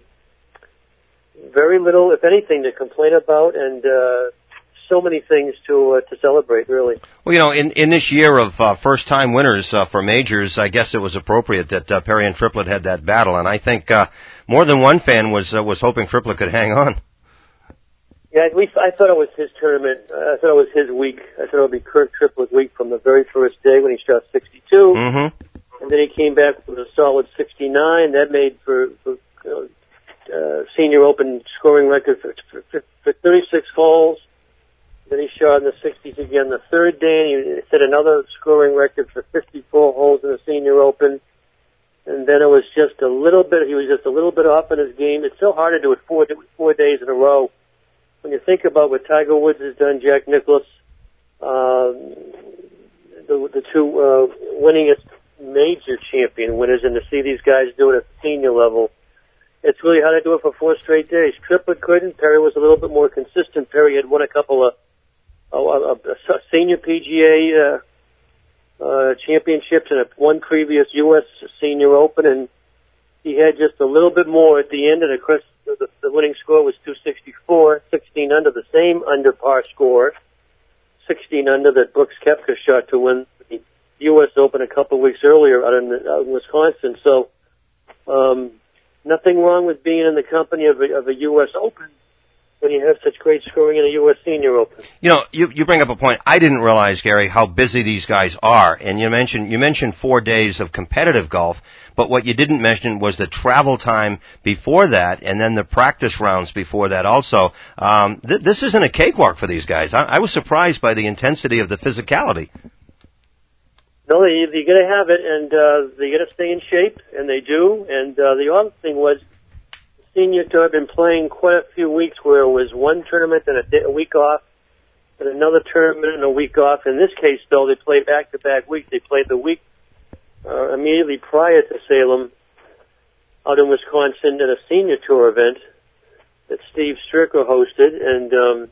very little, if anything, to complain about, and uh, so many things to uh, to celebrate, really. Well, you know, in, in this year of uh, first-time winners uh, for majors, I guess it was appropriate that uh, Perry and Triplett had that battle, and I think uh, more than one fan was uh, was hoping Triplett could hang on. Yeah, we, I thought it was his tournament. I thought it was his week. I thought it would be Kirk Triplett's week from the very first day when he shot sixty-two, mm-hmm. and then he came back with a solid sixty-nine. That made for, for you know, uh, Senior Open scoring record for, for, for thirty-six holes. Then he shot in the sixties again the third day, and he set another scoring record for fifty-four holes in the Senior Open. And then it was just a little bit, he was just a little bit off in his game. It's so hard to do it four, four days in a row. When you think about what Tiger Woods has done, Jack Nicklaus, um, the, the two uh, winningest major champion winners, and to see these guys do it at the senior level, it's really hard to do it for four straight days. Triplett couldn't. Perry was a little bit more consistent. Perry had won a couple of a, a, a senior P G A uh, uh, championships and a one previous U S Senior Open, and he had just a little bit more at the end, and of course the, the winning score was two sixty-four, sixteen under, the same under par score, sixteen under that Brooks Koepka shot to win the U S Open a couple of weeks earlier out in, out in Wisconsin. So um, nothing wrong with being in the company of a, of a U S Open when you have such great scoring in a U S Senior Open. You know, you, you bring up a point. I didn't realize, Gary, how busy these guys are. And you mentioned you mentioned four days of competitive golf, but what you didn't mention was the travel time before that, and then the practice rounds before that also. Um, th- this isn't a cakewalk for these guys. I, I was surprised by the intensity of the physicality. No, they, they got to have it, and uh, they got to stay in shape, and they do. And uh, the other thing was, Senior Tour had been playing quite a few weeks where it was one tournament and a, day, a week off, and another tournament and a week off. In this case, though, they played back-to-back weeks. They played the week uh, immediately prior to Salem out in Wisconsin at a Senior Tour event that Steve Stricker hosted, and um,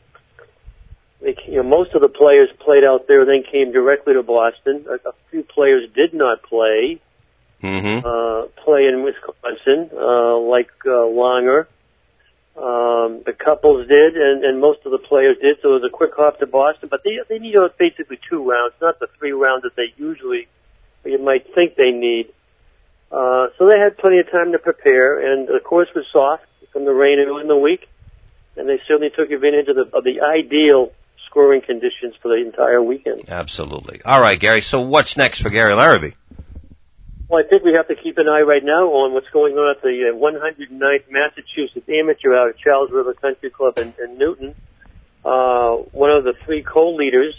they, you know, most of the players played out there, then came directly to Boston. A, a few players did not play. Mm-hmm. Uh, play in Wisconsin, uh, like, uh, Langer. Um, the couples did, and, and most of the players did, so it was a quick hop to Boston, but they, they need basically two rounds, not the three rounds that they usually, or you might think they need. Uh, so they had plenty of time to prepare, and the course was soft from the rain in the week, and they certainly took advantage of the, of the ideal scoring conditions for the entire weekend. Absolutely. All right, Gary, so what's next for Gary Larrabee? Well, I think we have to keep an eye right now on what's going on at the uh, one hundred ninth Massachusetts Amateur out at Charles River Country Club in, in Newton. Uh, one of the three co-leaders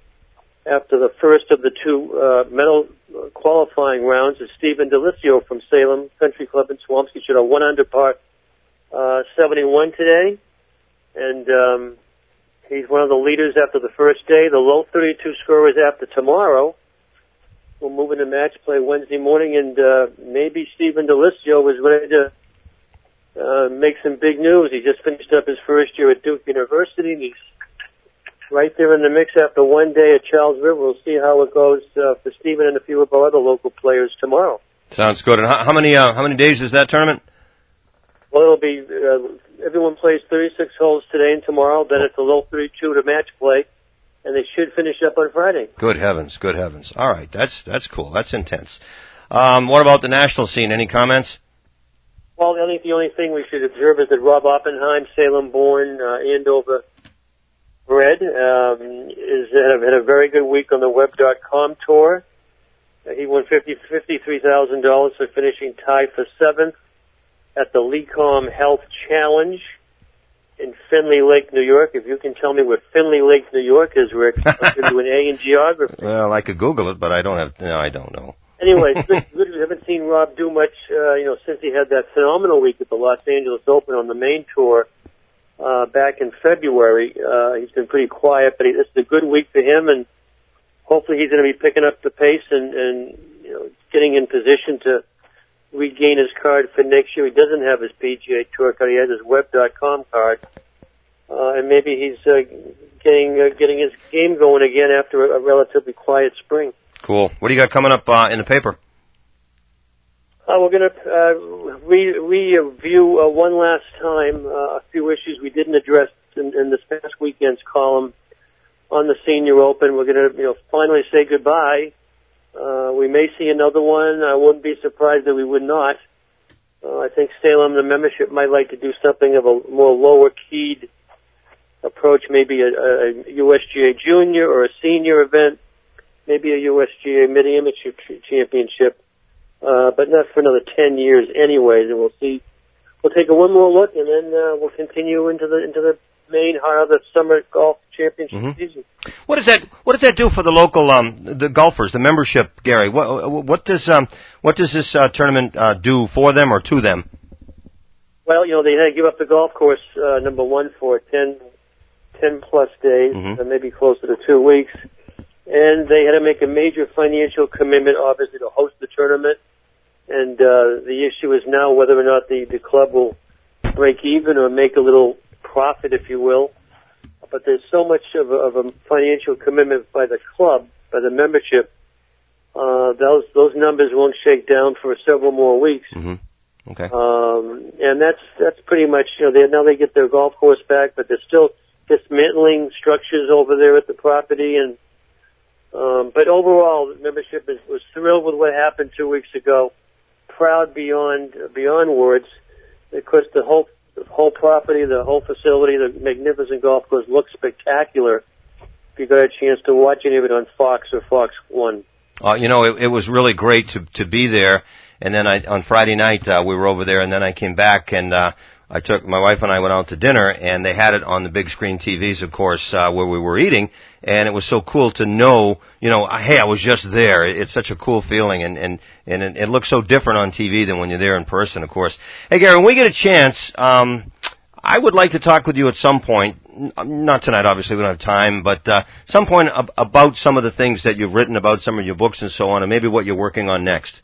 after the first of the two uh, medal qualifying rounds is Stephen Delisio from Salem Country Club in Swampscott. He shot a one under par uh, seventy-one today, and um, he's one of the leaders after the first day. The low thirty-two scorers after tomorrow. We'll move into match play Wednesday morning, and uh, maybe Stephen Delisio was ready to uh, make some big news. He just finished up his first year at Duke University, and he's right there in the mix after one day at Charles River. We'll see how it goes uh, for Stephen and a few of our other local players tomorrow. Sounds good. And how, how many uh, how many days is that tournament? Well, it'll be uh, everyone plays thirty-six holes today and tomorrow. Then it's a low thirty-two to match play. And they should finish up on Friday. Good heavens, good heavens. All right, that's that's cool. That's intense. Um, what about the national scene? Any comments? Well, I think the only thing we should observe is that Rob Oppenheim, Salem-born, uh, Andover bred, um, is had a, had a very good week on the Web dot com tour. Uh, he won fifty fifty-three thousand dollars for finishing tied for seventh at the Lecom Health Challenge in Findlay Lake, New York. If you can tell me where Findlay Lake, New York is, Rick, I'm going to do an A in geography. Well, I could Google it, but I don't have. No, I don't know. Anyway, it's good, good. We haven't seen Rob do much, uh, you know, since he had that phenomenal week at the Los Angeles Open on the main tour uh, back in February. Uh, he's been pretty quiet, but he, this is a good week for him, and hopefully he's going to be picking up the pace and, and you know, getting in position to regain his card for next year. He doesn't have his P G A Tour card. He has his web dot com card. Uh, and maybe he's uh, getting uh, getting his game going again after a, a relatively quiet spring. Cool. What do you got coming up uh, in the paper? Uh, we're going to uh, re- review uh, one last time uh, a few issues we didn't address in, in this past weekend's column on the Senior Open. We're going to, you know, finally say goodbye. Uh, we may see another one. I wouldn't be surprised that we would not. Uh, I think Salem, the membership, might like to do something of a more lower-keyed approach, maybe a, a U S G A Junior or a Senior event, maybe a U S G A Mid-Amateur Championship, uh, but not for another ten years anyways, and we'll see. We'll take a one more look, and then uh, we'll continue into the into the main heart of the Summer Golf Championship mm-hmm. season. What does that What does that do for the local um, the golfers, the membership, Gary? What what does um what does this uh, tournament uh, do for them or to them? Well, you know, they had to give up the golf course uh, number one for ten, ten plus days, mm-hmm. uh, maybe closer to two weeks, and they had to make a major financial commitment, obviously, to host the tournament. And uh, the issue is now whether or not the the club will break even or make a little profit, if you will. But there's so much of a, of a financial commitment by the club, by the membership. Uh, those those numbers won't shake down for several more weeks. Mm-hmm. Okay. Um, and that's that's pretty much, you know, they now they get their golf course back, but they're still dismantling structures over there at the property. And um, but overall, the membership is, was thrilled with what happened two weeks ago. Proud beyond beyond words. Of course, the whole the whole property, the whole facility, the magnificent golf course looks spectacular. If you got a chance to watch any of it on Fox or Fox One. Uh, you know, it, it was really great to to be there. And then I, on Friday night, uh, we were over there, and then I came back, and uh, I took my wife and I went out to dinner, and they had it on the big screen T Vs, of course, uh, where we were eating. And it was so cool to know, you know, hey, I was just there. It's such a cool feeling, and and and it, it looks so different on T V than when you're there in person, of course. Hey, Gary, when we get a chance, um, I would like to talk with you at some point. Not tonight, obviously, we don't have time, but uh, some point ab- about some of the things that you've written about, some of your books and so on, and maybe what you're working on next.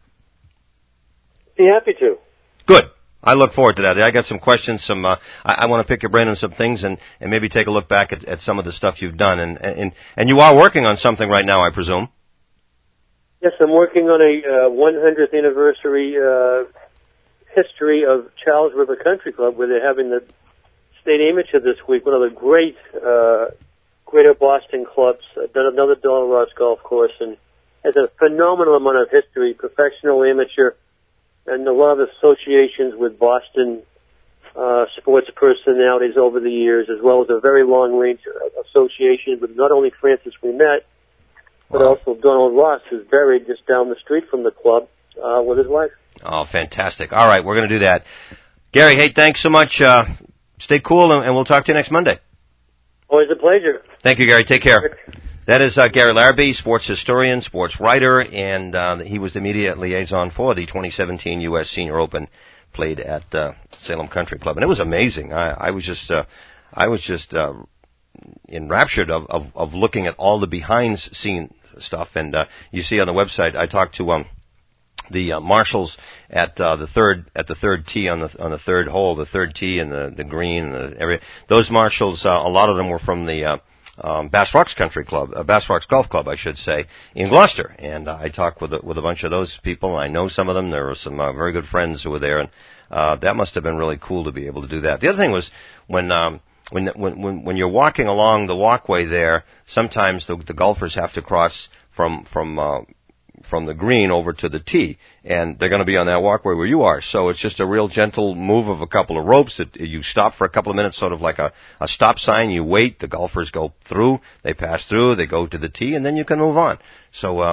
Be happy to. Good. I look forward to that. I got some questions. Some uh, I, I want to pick your brain on some things, and, and maybe take a look back at, at some of the stuff you've done. And, and and you are working on something right now, I presume. Yes, I'm working on a uh, one hundredth anniversary uh, history of Charles River Country Club, where they're having the state amateur this week. One of the great uh, Greater Boston clubs. Uh, done another Donald Ross golf course, and has a phenomenal amount of history, professional, amateur, and a lot of associations with Boston uh, sports personalities over the years, as well as a very long-range association with not only Francis Ouimet, but wow. also Donald Ross, who's buried just down the street from the club uh, with his wife. Oh, fantastic. All right, we're going to do that. Gary, hey, thanks so much. Uh, stay cool, and, and we'll talk to you next Monday. Always a pleasure. Thank you, Gary. Take care. That is uh, Gary Larrabee, sports historian, sports writer, and uh, he was the media liaison for the twenty seventeen U S Senior Open played at uh, Salem Country Club, and it was amazing. I, I was just, uh, I was just uh, enraptured of, of, of looking at all the behind-scene stuff. And uh, you see on the website, I talked to um, the uh, marshals at uh, the third at the third tee on the on the third hole, the third tee and the the green, the area. Those marshals, uh, a lot of them were from the uh, Um, Bass Rocks Country Club, uh, Bass Rocks Golf Club, I should say, in Gloucester. And uh, I talked with a, with a bunch of those people. I know some of them. There were some uh, very good friends who were there, and uh, that must have been really cool to be able to do that. The other thing was when um, when when when, when you're walking along the walkway there, sometimes the, the golfers have to cross from from uh, from the green over to the tee, and they're going to be on that walkway where you are. So it's just a real gentle move of a couple of ropes that you stop for a couple of minutes, sort of like a, a stop sign. You wait, the golfers go through, they pass through, they go to the tee, and then you can move on. So um,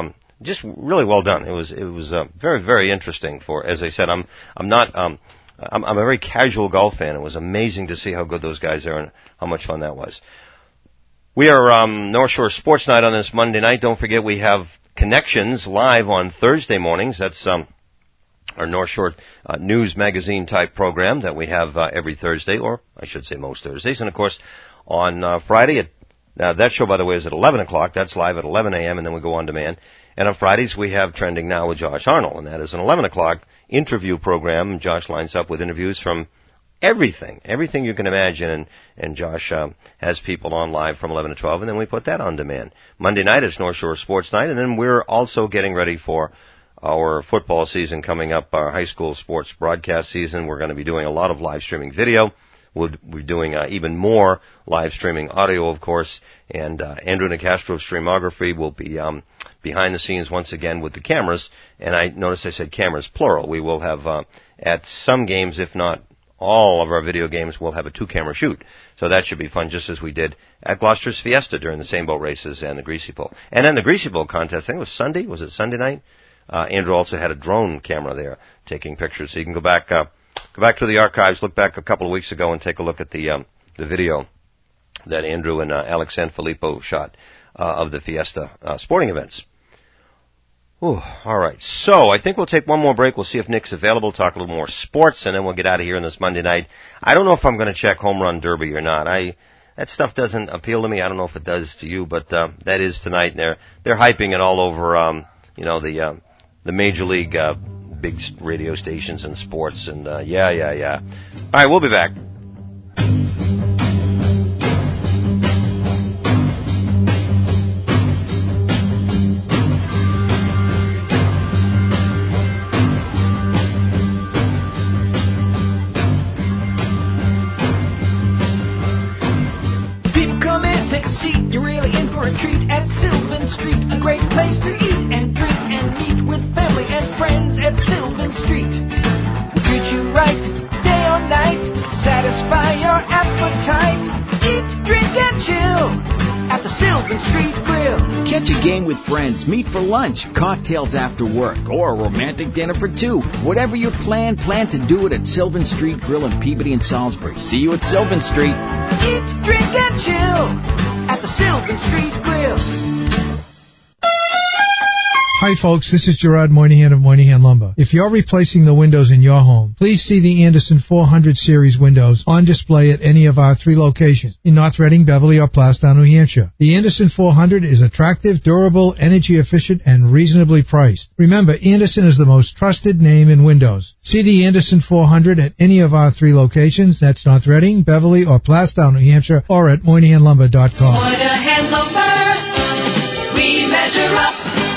just really well done. It was it was uh, very very interesting. For as I said, I'm I'm not um I'm, I'm a very casual golf fan. It was amazing to see how good those guys are and how much fun that was. We are um, North Shore Sports Night on this Monday night. Don't forget we have Connections live on Thursday mornings. That's um, our North Shore uh, news magazine type program that we have uh, every Thursday, or I should say most Thursdays. And of course, on uh, Friday, at, now that show by the way is at eleven o'clock. That's live at eleven a.m. and then we go on demand. And on Fridays we have Trending Now with Josh Arnold, and that is an eleven o'clock interview program. Josh lines up with interviews from everything, everything you can imagine, and, and Josh uh, has people on live from eleven to twelve, and then we put that on demand. Monday night is North Shore Sports Night, and then we're also getting ready for our football season coming up, our high school sports broadcast season. We're going to be doing a lot of live streaming video. We'll be doing uh, even more live streaming audio, of course, and uh, Andrew Nicastro of Streamography will be um, behind the scenes once again with the cameras, and I noticed I said cameras, plural. We will have, uh, at some games, if not all of our video games, we'll have a two-camera shoot. So that should be fun, just as we did at Gloucester's Fiesta during the same boat races and the Greasy Pole. And then the Greasy Pole contest, I think it was Sunday, was it Sunday night? Uh, Andrew also had a drone camera there taking pictures. So you can go back, uh, go back to the archives, look back a couple of weeks ago and take a look at the, um, the video that Andrew and uh, Alex Sanfilippo shot uh, of the Fiesta uh, sporting events. Ooh, all right. So I think we'll take one more break. We'll see if Nick's available, talk a little more sports, and then we'll get out of here on this Monday night. I don't know if I'm going to check Home Run Derby or not. I that stuff doesn't appeal to me. I don't know if it does to you, but uh, that is tonight, and they're they're hyping it all over. Um, you know the uh, the major league uh, big radio stations and sports, and uh, yeah, yeah, yeah. All right, we'll be back. With friends, meet for lunch, cocktails after work, or a romantic dinner for two. Whatever your plan, plan to do it at Sylvan Street Grill in Peabody and Salisbury. See you at Sylvan Street. Eat, drink, and chill at the Sylvan Street Grill. Hi folks, this is Gerard Moynihan of Moynihan Lumber. If you're replacing the windows in your home, please see the Anderson four hundred series windows on display at any of our three locations in North Reading, Beverly, or Plastown, New Hampshire. The Anderson four hundred is attractive, durable, energy efficient, and reasonably priced. Remember, Anderson is the most trusted name in windows. See the Anderson four hundred at any of our three locations. That's North Reading, Beverly, or Plastown, New Hampshire, or at Moynihan Lumber dot com. Moynihan Lumber, we measure up.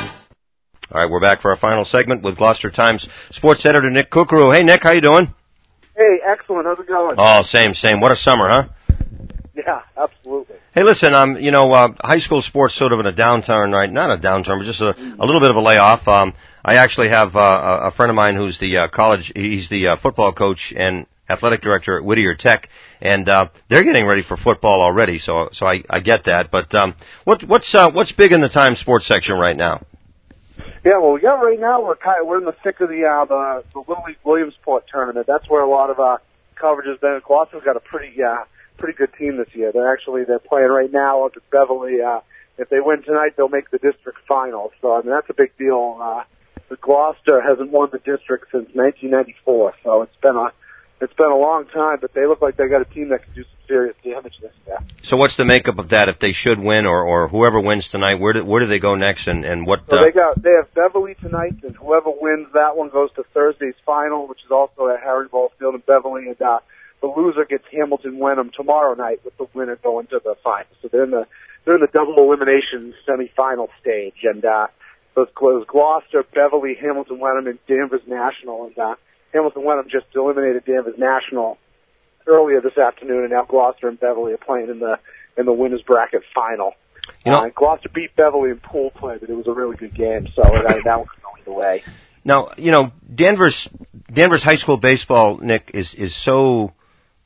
All right, we're back for our final segment with Gloucester Times sports editor Nick Kukuru. Hey, Nick, how you doing? Hey, excellent. How's it going? Oh, same, same. What a summer, huh? Yeah, absolutely. Hey, listen, um, you know, uh, high school sports sort of in a downturn, right? Not a downturn, but just a, a little bit of a layoff. Um, I actually have uh, a friend of mine who's the uh, college, he's the uh, football coach and athletic director at Whittier Tech, and uh, they're getting ready for football already. So, so I, I get that. But um, what, what's uh, what's big in the Times sports section right now? Yeah, well, yeah, right now we're kind of, we're in the thick of the uh, the, the Little League Williamsport tournament. That's where a lot of uh, coverage has been. Gloucester's got a pretty uh, pretty good team this year. They're actually they're playing right now up at Beverly. Uh, if they win tonight, they'll make the district final. So I mean that's a big deal. Uh, the Gloucester hasn't won the district since nineteen ninety-four, so it's been a it's been a long time. But they look like they got a team that can do some serious damage this year. So what's the makeup of that? If they should win, or, or whoever wins tonight, where do where do they go next, and and what? So uh, they got they have Beverly tonight, and whoever wins that one goes to Thursday's final, which is also at Harry Ball Field in Beverly, and uh, the loser gets Hamilton Wenham tomorrow night, with the winner going to the final. So they're in the they're in the double elimination semifinal stage, and uh, so it's Gloucester, Beverly, Hamilton Wenham, and Danvers National, and uh, Hamilton Wenham just eliminated Danvers National earlier this afternoon, and now Gloucester and Beverly are playing in the in the winners bracket final. You know, uh, Gloucester beat Beverly in pool play, but it was a really good game, so that, that one could go either way. Now, you know, Danvers Danvers high school baseball, Nick, is is so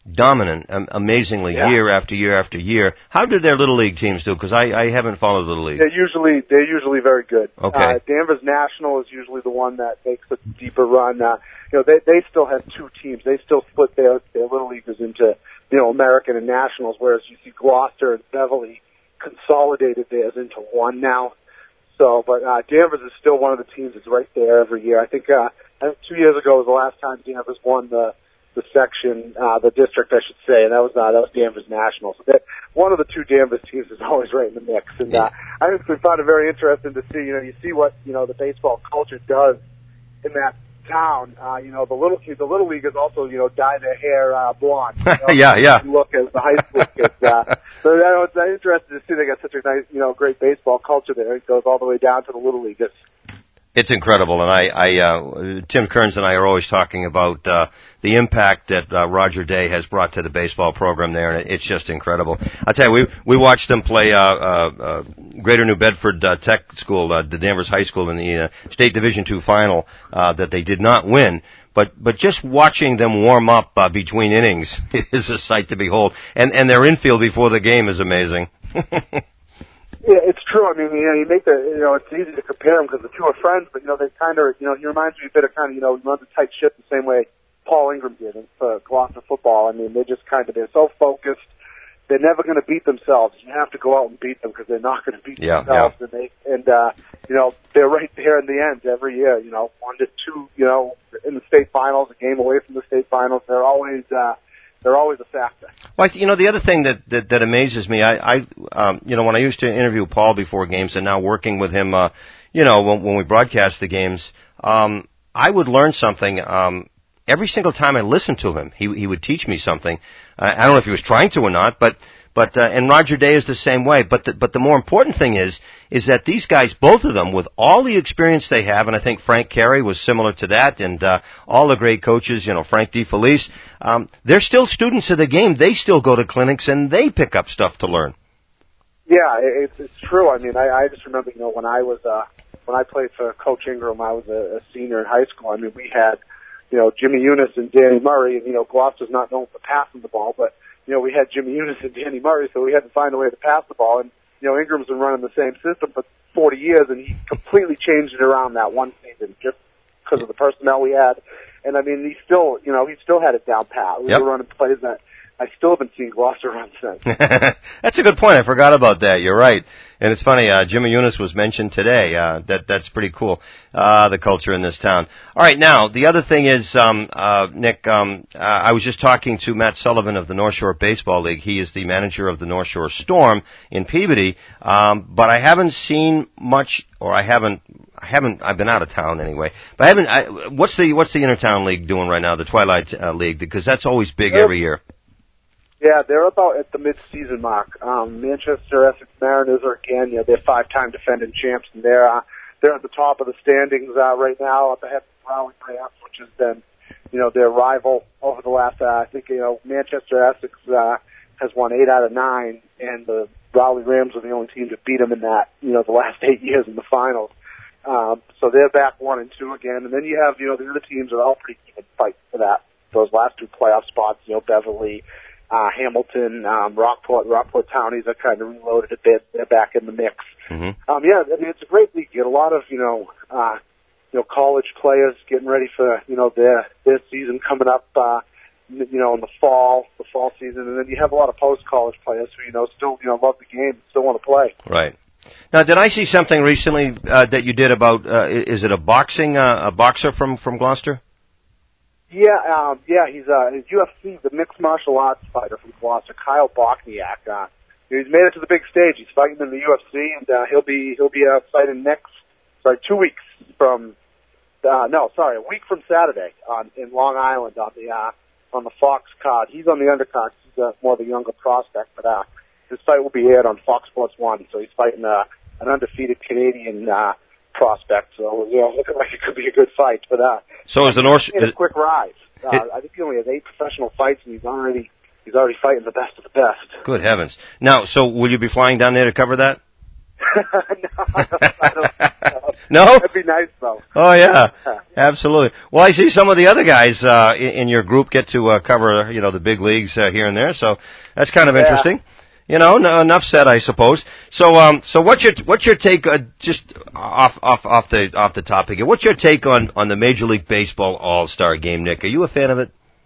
dominant, um, amazingly, yeah. year after year after year. How did their Little League teams do? Because I, I haven't followed Little League. They're usually they're usually very good. Okay. Uh, Danvers National is usually the one that makes a deeper run. Uh, you know, they they still have two teams. They still split their their Little Leaguers into you know American and Nationals, whereas you see Gloucester and Beverly consolidated theirs into one now. So, but uh, Danvers is still one of the teams that's right there every year. I think uh, I think two years ago was the last time Danvers won the the section, uh, the district, I should say, and that was uh, that was Danvers National. So that one of the two Danvers teams is always right in the mix. And uh, I just found it very interesting to see. You know, you see what you know the baseball culture does in that town. Uh, you know, the little the little leaguers also you know dye their hair uh, blonde. You know, yeah, yeah. Look as the high school kids. Uh, so that was uh, interesting to see. They got such a nice, you know, great baseball culture there. It goes all the way down to the little leaguers. It's incredible, and I, I uh, Tim Kearns and I are always talking about uh, the impact that uh, Roger Day has brought to the baseball program there, and it's just incredible. I'll tell you, we we watched them play uh, uh, uh, Greater New Bedford uh, Tech School, uh, the Danvers High School, in the uh, State Division two final uh, that they did not win. But but just watching them warm up uh, between innings is a sight to behold, and and their infield before the game is amazing. Yeah, it's true. I mean, you know, you make the, you know, it's easy to compare them because the two are friends, but, you know, they kind of, you know, he reminds me a bit of kind of, you know, he runs a tight ship the same way Paul Ingram did for Gloucester football. I mean, they're just kind of, they're so focused. They're never going to beat themselves. You have to go out and beat them because they're not going to beat yeah, themselves. Yeah. And they, and, uh, you know, they're right there in the end every year, you know, one to two, you know, in the state finals, a game away from the state finals. They're always, uh, They're always a factor. Well, you know, the other thing that, that, that amazes me, I, I, um, you know, when I used to interview Paul before games and now working with him, uh, you know, when, when we broadcast the games, um, I would learn something, um, every single time I listened to him. He, he would teach me something. I, I don't know if he was trying to or not, but, but, uh, and Roger Day is the same way. But the, but the more important thing is, is that these guys, both of them, with all the experience they have, and I think Frank Carey was similar to that, and, uh, all the great coaches, you know, Frank DeFelice, um, they're still students of the game. They still go to clinics and they pick up stuff to learn. Yeah, it's, it's true. I mean, I, I just remember, you know, when I was, uh, when I played for Coach Ingram, I was a, a senior in high school. I mean, we had, you know, Jimmy Eunice and Danny Murray, and, you know, Gloucester's not known for passing the ball, but, you know, we had Jimmy Eunice and Danny Murray, so we had to find a way to pass the ball. And, you know, Ingram's been running the same system for forty years, and he completely changed it around that one season just because of the personnel we had. And, I mean, he still, you know, he still had it down pat. We Yep. were running plays that I still haven't seen Gloucester run since. That's a good point. I forgot about that. You're right. And it's funny, uh, Jimmy Eunice was mentioned today. Uh, that, that's pretty cool. Uh, the culture in this town. All right. Now, the other thing is, um, uh, Nick, um, uh, I was just talking to Matt Sullivan of the North Shore Baseball League. He is the manager of the North Shore Storm in Peabody. Um, but I haven't seen much, or I haven't, I haven't, I've been out of town anyway. But I haven't, I, what's the, what's the Intertown League doing right now, the Twilight uh, League? Because that's always big every year. Yeah, they're about at the mid-season mark. Um, Manchester Essex Mariners are again, you know, they're five-time defending champs, and they're uh, they're at the top of the standings uh, right now, up ahead of Raleigh Rams, which has been, you know, their rival over the last. Uh, I think you know Manchester Essex uh, has won eight out of nine, and the Raleigh Rams are the only team to beat them in that, you know, the last eight years in the finals. Um, so they're back one and two again, and then you have, you know, the other teams are all pretty even fight for that those last two playoff spots. You know, Beverly. Uh, Hamilton, um, Rockport, Rockport Townies are kind of reloaded a bit. They're back in the mix. Mm-hmm. Um, yeah, I mean, it's a great league. You get a lot of, you know, uh, you know, college players getting ready for, you know, their, their season coming up, uh, you know, in the fall, the fall season. And then you have a lot of post-college players who, you know, still, you know, love the game, still want to play. Right. Now, did I see something recently, uh, that you did about, uh, is it a boxing, uh, a boxer from, from Gloucester? Yeah, um, yeah, he's uh, he's U F C, the mixed martial arts fighter from Gloucester, Kyle Bokniak. Uh, he's made it to the big stage. He's fighting in the U F C, and uh, he'll be he'll be uh, fighting next, sorry, two weeks from, uh, no, sorry, a week from Saturday on in Long Island on the uh, on the Fox card. He's on the undercard. He's uh, more of a younger prospect, but uh, his fight will be aired on Fox Sports One. So he's fighting uh, an undefeated Canadian uh, prospect. So you know, looking like it could be a good fight, but uh. So is the North? He had a quick rise. Uh, it, I think he only has eight professional fights, and he's already he's already fighting the best of the best. Good heavens! Now, so will you be flying down there to cover that? no, I don't, I don't, no? That'd be nice, though. Oh, yeah. Absolutely. Well, I see some of the other guys uh, in, in your group get to uh, cover, you know, the big leagues uh, here and there, so that's kind of yeah. interesting. You know, no, enough said, I suppose. So, um, so what's your what's your take? Uh, just off off off the off the topic here. What's your take on on the Major League Baseball All Star Game, Nick? Are you a fan of it?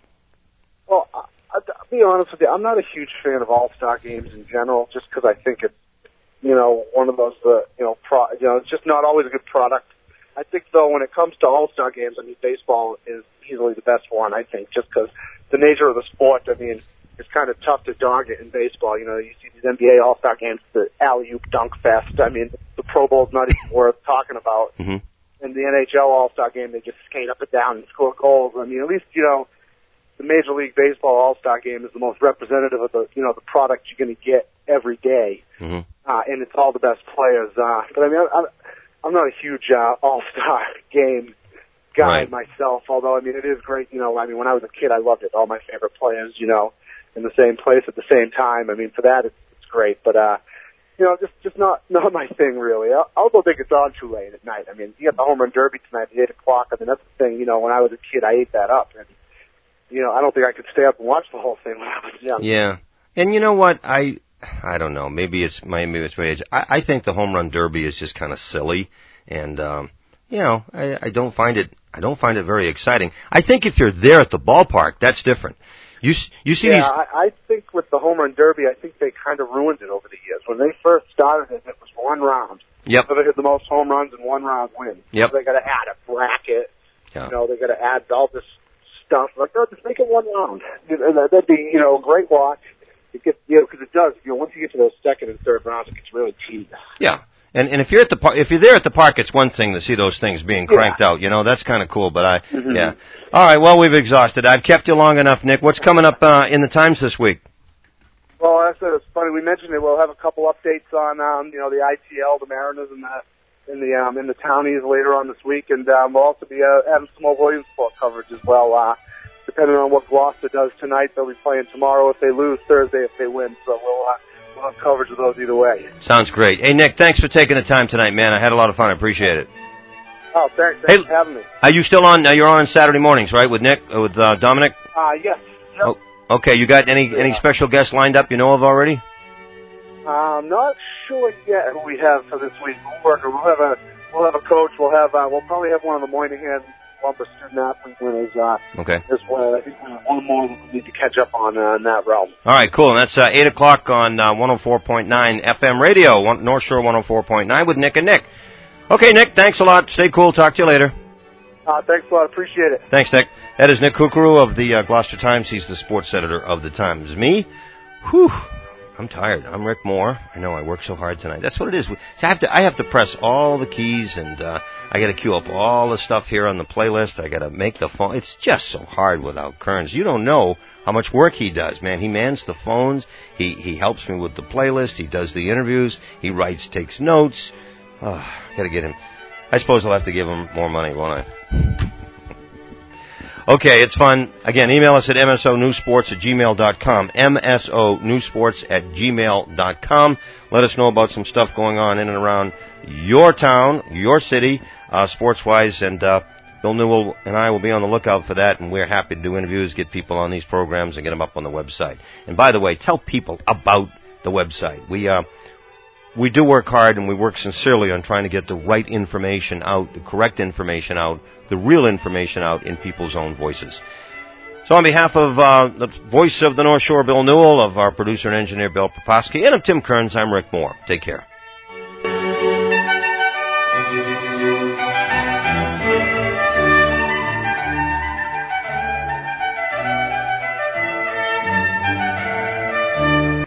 Well, I, I'll be honest with you. I'm not a huge fan of All Star games in general, just because I think it's, you know, one of those, uh, you know, pro, you know, it's just not always a good product. I think though, when it comes to All Star games, I mean, baseball is easily the best one. I think, just because the nature of the sport. I mean. It's kind of tough to dog it in baseball. You know, you see these N B A All-Star games, the alley-oop dunk fest. I mean, the Pro Bowl's not even worth talking about. Mm-hmm. In the N H L All-Star game, they just skate up and down and score goals. I mean, at least, you know, the Major League Baseball All-Star game is the most representative of the, you know, the product you're going to get every day. Mm-hmm. Uh, and it's all the best players. Uh, but I mean, I, I'm not a huge uh, All-Star game guy right. myself, although, I mean, it is great. You know, I mean, when I was a kid, I loved it. All my favorite players, you know, in the same place at the same time. I mean, for that, it's, it's great. But, uh, you know, just just not not my thing, really. I also think it's on too late at night. I mean, you got the Home Run Derby tonight at eight o'clock. I mean, that's the thing. You know, when I was a kid, I ate that up. And, you know, I don't think I could stay up and watch the whole thing when I was young. Yeah. And you know what? I I don't know. Maybe it's my, maybe it's my age. I, I think the Home Run Derby is just kind of silly. And, um, you know, I, I don't find it, I don't find it very exciting. I think if you're there at the ballpark, that's different. You you see yeah, these? I, I think with the Home Run Derby, I think they kind of ruined it over the years. When they first started it, it was one round. Yep. So they hit the most home runs in one round win. Yep. So they got to add a bracket. Yeah. You know, they got to add all this stuff. Like, no, just make it one round. And that'd be, you know, a great watch. It gets, you know, because it does. You know, once you get to those second and third rounds, it gets really tedious. Yeah. And and if you're at the par- if you're there at the park, it's one thing to see those things being cranked yeah. out. You know, that's kind of cool. But I, mm-hmm. yeah. All right. Well, we've exhausted. I've kept you long enough, Nick. What's coming up uh, in the Times this week? Well, I said it's funny. We mentioned it. We'll have a couple updates on, um, you know, the I T L, the Mariners, and the in the um, in the Townies later on this week, and um, we'll also be uh, having some more Williamsport coverage as well. Uh, depending on what Gloucester does tonight, they'll be playing tomorrow if they lose, Thursday if they win. So we'll. Uh, We'll have coverage of those either way. Sounds great. Hey, Nick, thanks for taking the time tonight, man. I had a lot of fun. I appreciate it. Oh, thanks, thanks hey, for having me. Are you still on? Uh, you're on Saturday mornings, right, with Nick, uh, with uh, Dominic? Uh, yes. Yep. Oh, okay, you got any yeah. any special guests lined up you know of already? I'm not sure yet who we have for this week. We'll work. We'll have a we'll have a coach. We'll have uh, we'll probably have one of the Moynihan Lumber student athlete winners. Uh, okay. As well, I think we have one more that we need to catch up on uh, in that realm. All right, cool. And that's uh, eight o'clock on uh, one oh four point nine F M radio, one, North Shore one oh four point nine with Nick and Nick. Okay, Nick, thanks a lot. Stay cool. Talk to you later. Uh, thanks a lot. Appreciate it. Thanks, Nick. That is Nick Kukuru of the uh, Gloucester Times. He's the sports editor of the Times. Me? Whew. I'm tired. I'm Rick Moore. I know I work so hard tonight. That's what it is. So I have to, I have to press all the keys, and uh, I got to queue up all the stuff here on the playlist. I got to make the phone. It's just so hard without Kearns. You don't know how much work he does, man. He mans the phones. He he helps me with the playlist. He does the interviews. He writes, takes notes. Oh, I got to get him. I suppose I'll have to give him more money, won't I? Okay, it's fun. Again, email us at m s o news sports at gmail dot com, m s o news sports at gmail dot com. Let us know about some stuff going on in and around your town, your city, uh, sports-wise, and uh, Bill Newell and I will be on the lookout for that, and we're happy to do interviews, get people on these programs, and get them up on the website. And by the way, tell people about the website. We uh, we do work hard, and we work sincerely on trying to get the right information out, the correct information out, the real information out in people's own voices. So on behalf of uh, the voice of the North Shore, Bill Newell, of our producer and engineer, Bill Poposky, and of Tim Kearns, I'm Rick Moore. Take care.